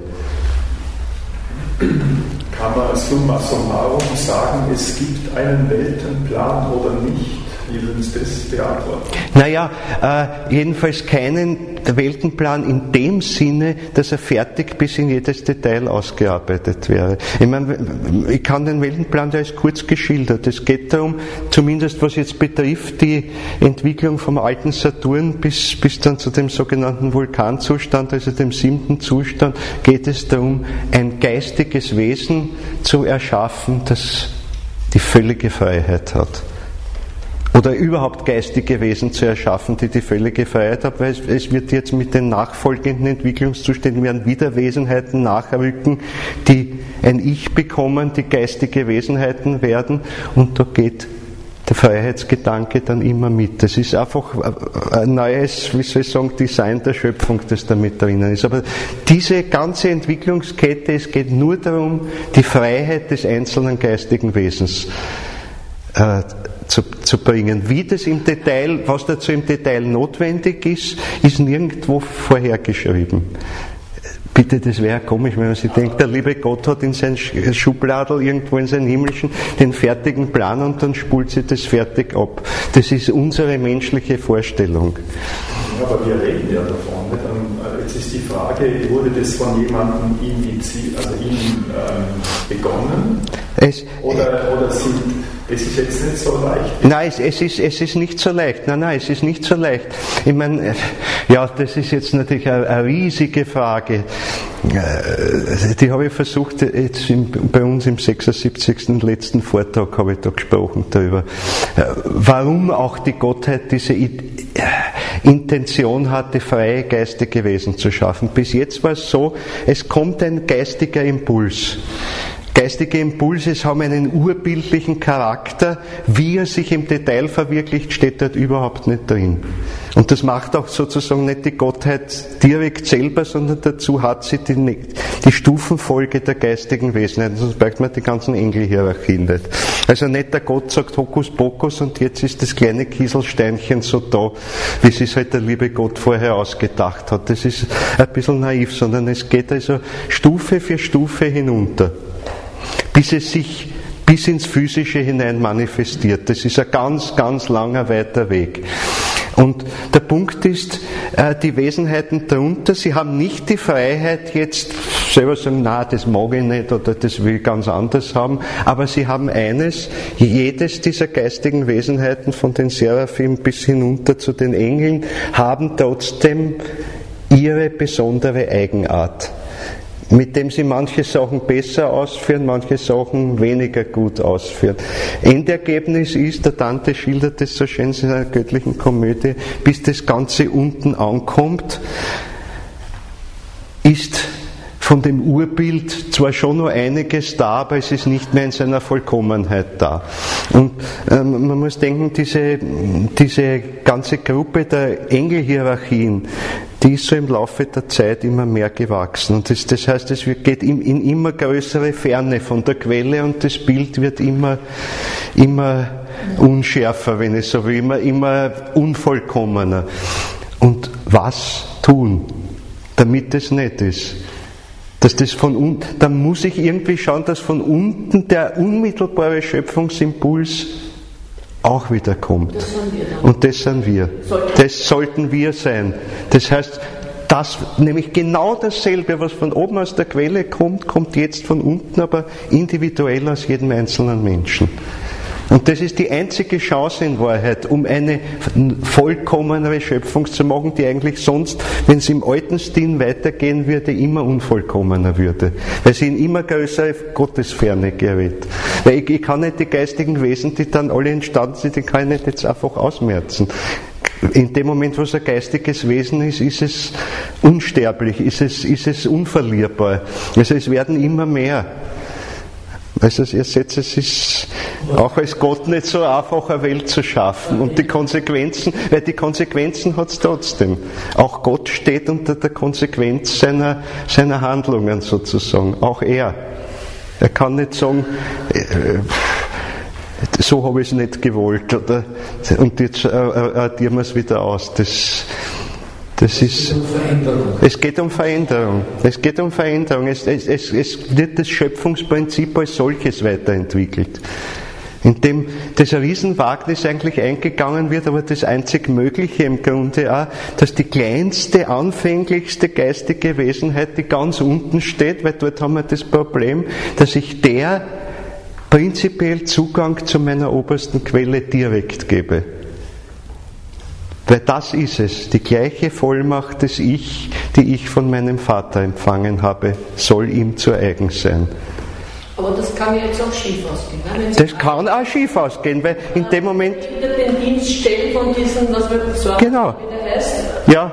Kann man summa summarum sagen, es gibt einen Weltenplan oder nicht? Wie würden Sie das beantworten? Naja, jedenfalls keinen Weltenplan in dem Sinne, dass er fertig bis in jedes Detail ausgearbeitet wäre. Ich meine, ich kann den Weltenplan, der ist kurz geschildert. Es geht darum, zumindest was jetzt betrifft, die Entwicklung vom alten Saturn bis dann zu dem sogenannten Vulkanzustand, also dem 7. Zustand, geht es darum, ein geistiges Wesen zu erschaffen, das die völlige Freiheit hat. Oder überhaupt geistige Wesen zu erschaffen, die völlige Freiheit haben, weil es wird jetzt mit den nachfolgenden Entwicklungszuständen werden wieder Wesenheiten nachrücken, die ein Ich bekommen, die geistige Wesenheiten werden, und da geht der Freiheitsgedanke dann immer mit. Das ist einfach ein neues, Design der Schöpfung, das da mit drinnen ist. Aber diese ganze Entwicklungskette, es geht nur darum, die Freiheit des einzelnen geistigen Wesens zu bringen. Wie das im Detail, was dazu im Detail notwendig ist, ist nirgendwo vorhergeschrieben. Bitte, das wäre komisch, wenn man sich denkt, der liebe Gott hat in sein Schubladel irgendwo in seinem Himmlischen den fertigen Plan und dann spult sie das fertig ab. Das ist unsere menschliche Vorstellung. Ja, aber wir reden ja davon. Nicht? Jetzt ist die Frage, wurde das von jemandem begonnen? Oder das ist jetzt nicht so leicht? Nein, es ist nicht so leicht. Nein, es ist nicht so leicht. Ich meine, ja, das ist jetzt natürlich eine riesige Frage. Die habe ich versucht, jetzt bei uns im 76. letzten Vortrag habe ich da gesprochen darüber. Warum auch die Gottheit diese Intention hatte, freie geistige Wesen zu schaffen. Bis jetzt war es so, es kommt ein geistiger Impuls. Geistige Impulse haben einen urbildlichen Charakter. Wie er sich im Detail verwirklicht, steht dort überhaupt nicht drin. Und das macht auch sozusagen nicht die Gottheit direkt selber, sondern dazu hat sie die Stufenfolge der geistigen Wesenheiten. Sonst braucht man die ganzen Engelhierarchien nicht. Also nicht der Gott sagt Hokuspokus und jetzt ist das kleine Kieselsteinchen so da, wie es halt der liebe Gott vorher ausgedacht hat. Das ist ein bisschen naiv, sondern es geht also Stufe für Stufe hinunter, bis es sich bis ins Physische hinein manifestiert. Das ist ein ganz, ganz langer, weiter Weg. Und der Punkt ist, die Wesenheiten darunter, sie haben nicht die Freiheit jetzt selber sagen, na, das mag ich nicht oder das will ich ganz anders haben, aber sie haben eines, jedes dieser geistigen Wesenheiten von den Seraphim bis hinunter zu den Engeln haben trotzdem ihre besondere Eigenart, mit dem sie manche Sachen besser ausführen, manche Sachen weniger gut ausführen. Endergebnis ist, der Dante schildert es so schön in seiner göttlichen Komödie, bis das Ganze unten ankommt, ist von dem Urbild zwar schon noch einiges da, aber es ist nicht mehr in seiner Vollkommenheit da. Und man muss denken, diese ganze Gruppe der Engelhierarchien, die ist so im Laufe der Zeit immer mehr gewachsen. Und das heißt, es geht in immer größere Ferne von der Quelle und das Bild wird immer unschärfer, wenn ich so will, immer unvollkommener. Und was tun, damit es nicht ist? Dass das von unten, dann muss ich irgendwie schauen, dass von unten der unmittelbare Schöpfungsimpuls auch wieder kommt. Und das sind wir. Das sollten wir sein. Das heißt, nämlich genau dasselbe, was von oben aus der Quelle kommt, kommt jetzt von unten, aber individuell aus jedem einzelnen Menschen. Und das ist die einzige Chance in Wahrheit, um eine vollkommenere Schöpfung zu machen, die eigentlich sonst, wenn es im alten Stil weitergehen würde, immer unvollkommener würde. Weil sie in immer größere Gottesferne gerät. Weil ich kann nicht die geistigen Wesen, die dann alle entstanden sind, die kann ich nicht jetzt einfach ausmerzen. In dem Moment, wo es ein geistiges Wesen ist, ist es unsterblich, ist es unverlierbar. Also es werden immer mehr. Also ihr seht, es ist auch als Gott nicht so einfach, eine Welt zu schaffen. Und die Konsequenzen hat es trotzdem. Auch Gott steht unter der Konsequenz seiner Handlungen sozusagen. Auch er. Er kann nicht sagen, so habe ich es nicht gewollt, oder? Und jetzt addieren wir es wieder aus. Es geht um Veränderung. Es wird das Schöpfungsprinzip als solches weiterentwickelt. Indem das Riesenwagnis eigentlich eingegangen wird, aber das einzig Mögliche im Grunde auch, dass die kleinste, anfänglichste geistige Wesenheit, die ganz unten steht, weil dort haben wir das Problem, dass ich der prinzipiell Zugang zu meiner obersten Quelle direkt gebe. Weil das ist es, die gleiche Vollmacht des Ich, die ich von meinem Vater empfangen habe, soll ihm zu eigen sein. Aber das kann ja jetzt auch schief ausgehen. Ne? Das kann auch schief ausgehen, weil in dem Moment... den Dienst stellen von diesen, was wir so genau. heißt. Ja,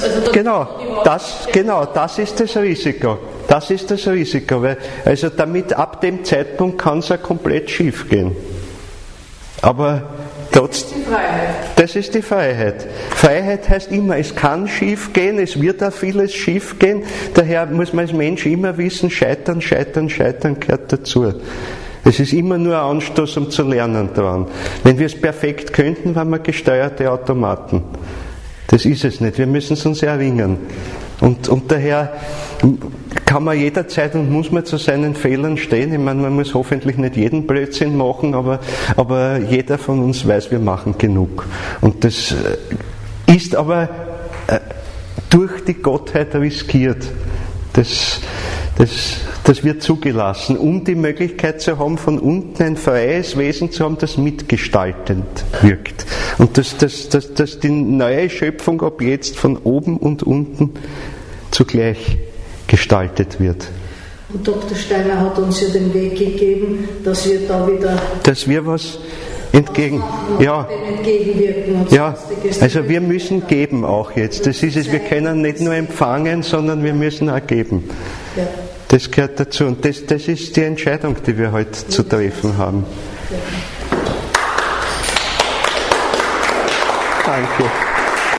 also das ist das Risiko. Das ist das Risiko, weil also damit ab dem Zeitpunkt kann es ja komplett schief gehen. Aber das ist die Freiheit. Freiheit heißt immer, es kann schief gehen, es wird auch vieles schief gehen. Daher muss man als Mensch immer wissen, scheitern gehört dazu. Es ist immer nur ein Anstoß, um zu lernen daran. Wenn wir es perfekt könnten, wären wir gesteuerte Automaten. Das ist es nicht. Wir müssen es uns erringen. Und daher kann man jederzeit und muss man zu seinen Fehlern stehen. Ich meine, man muss hoffentlich nicht jeden Blödsinn machen, aber jeder von uns weiß, wir machen genug. Und das ist aber durch die Gottheit riskiert. Das wird zugelassen, um die Möglichkeit zu haben, von unten ein freies Wesen zu haben, das mitgestaltend wirkt. Und dass die neue Schöpfung ab jetzt von oben und unten zugleich gestaltet wird. Und Dr. Steiner hat uns ja den Weg gegeben, dass wir da wieder... Dass wir was entgegenwirken. Und ja, also wir müssen geben auch jetzt. Das ist es, wir können nicht nur empfangen, sondern wir müssen auch geben. Ja. Das gehört dazu. Und das ist die Entscheidung, die wir heute zu treffen haben. Danke.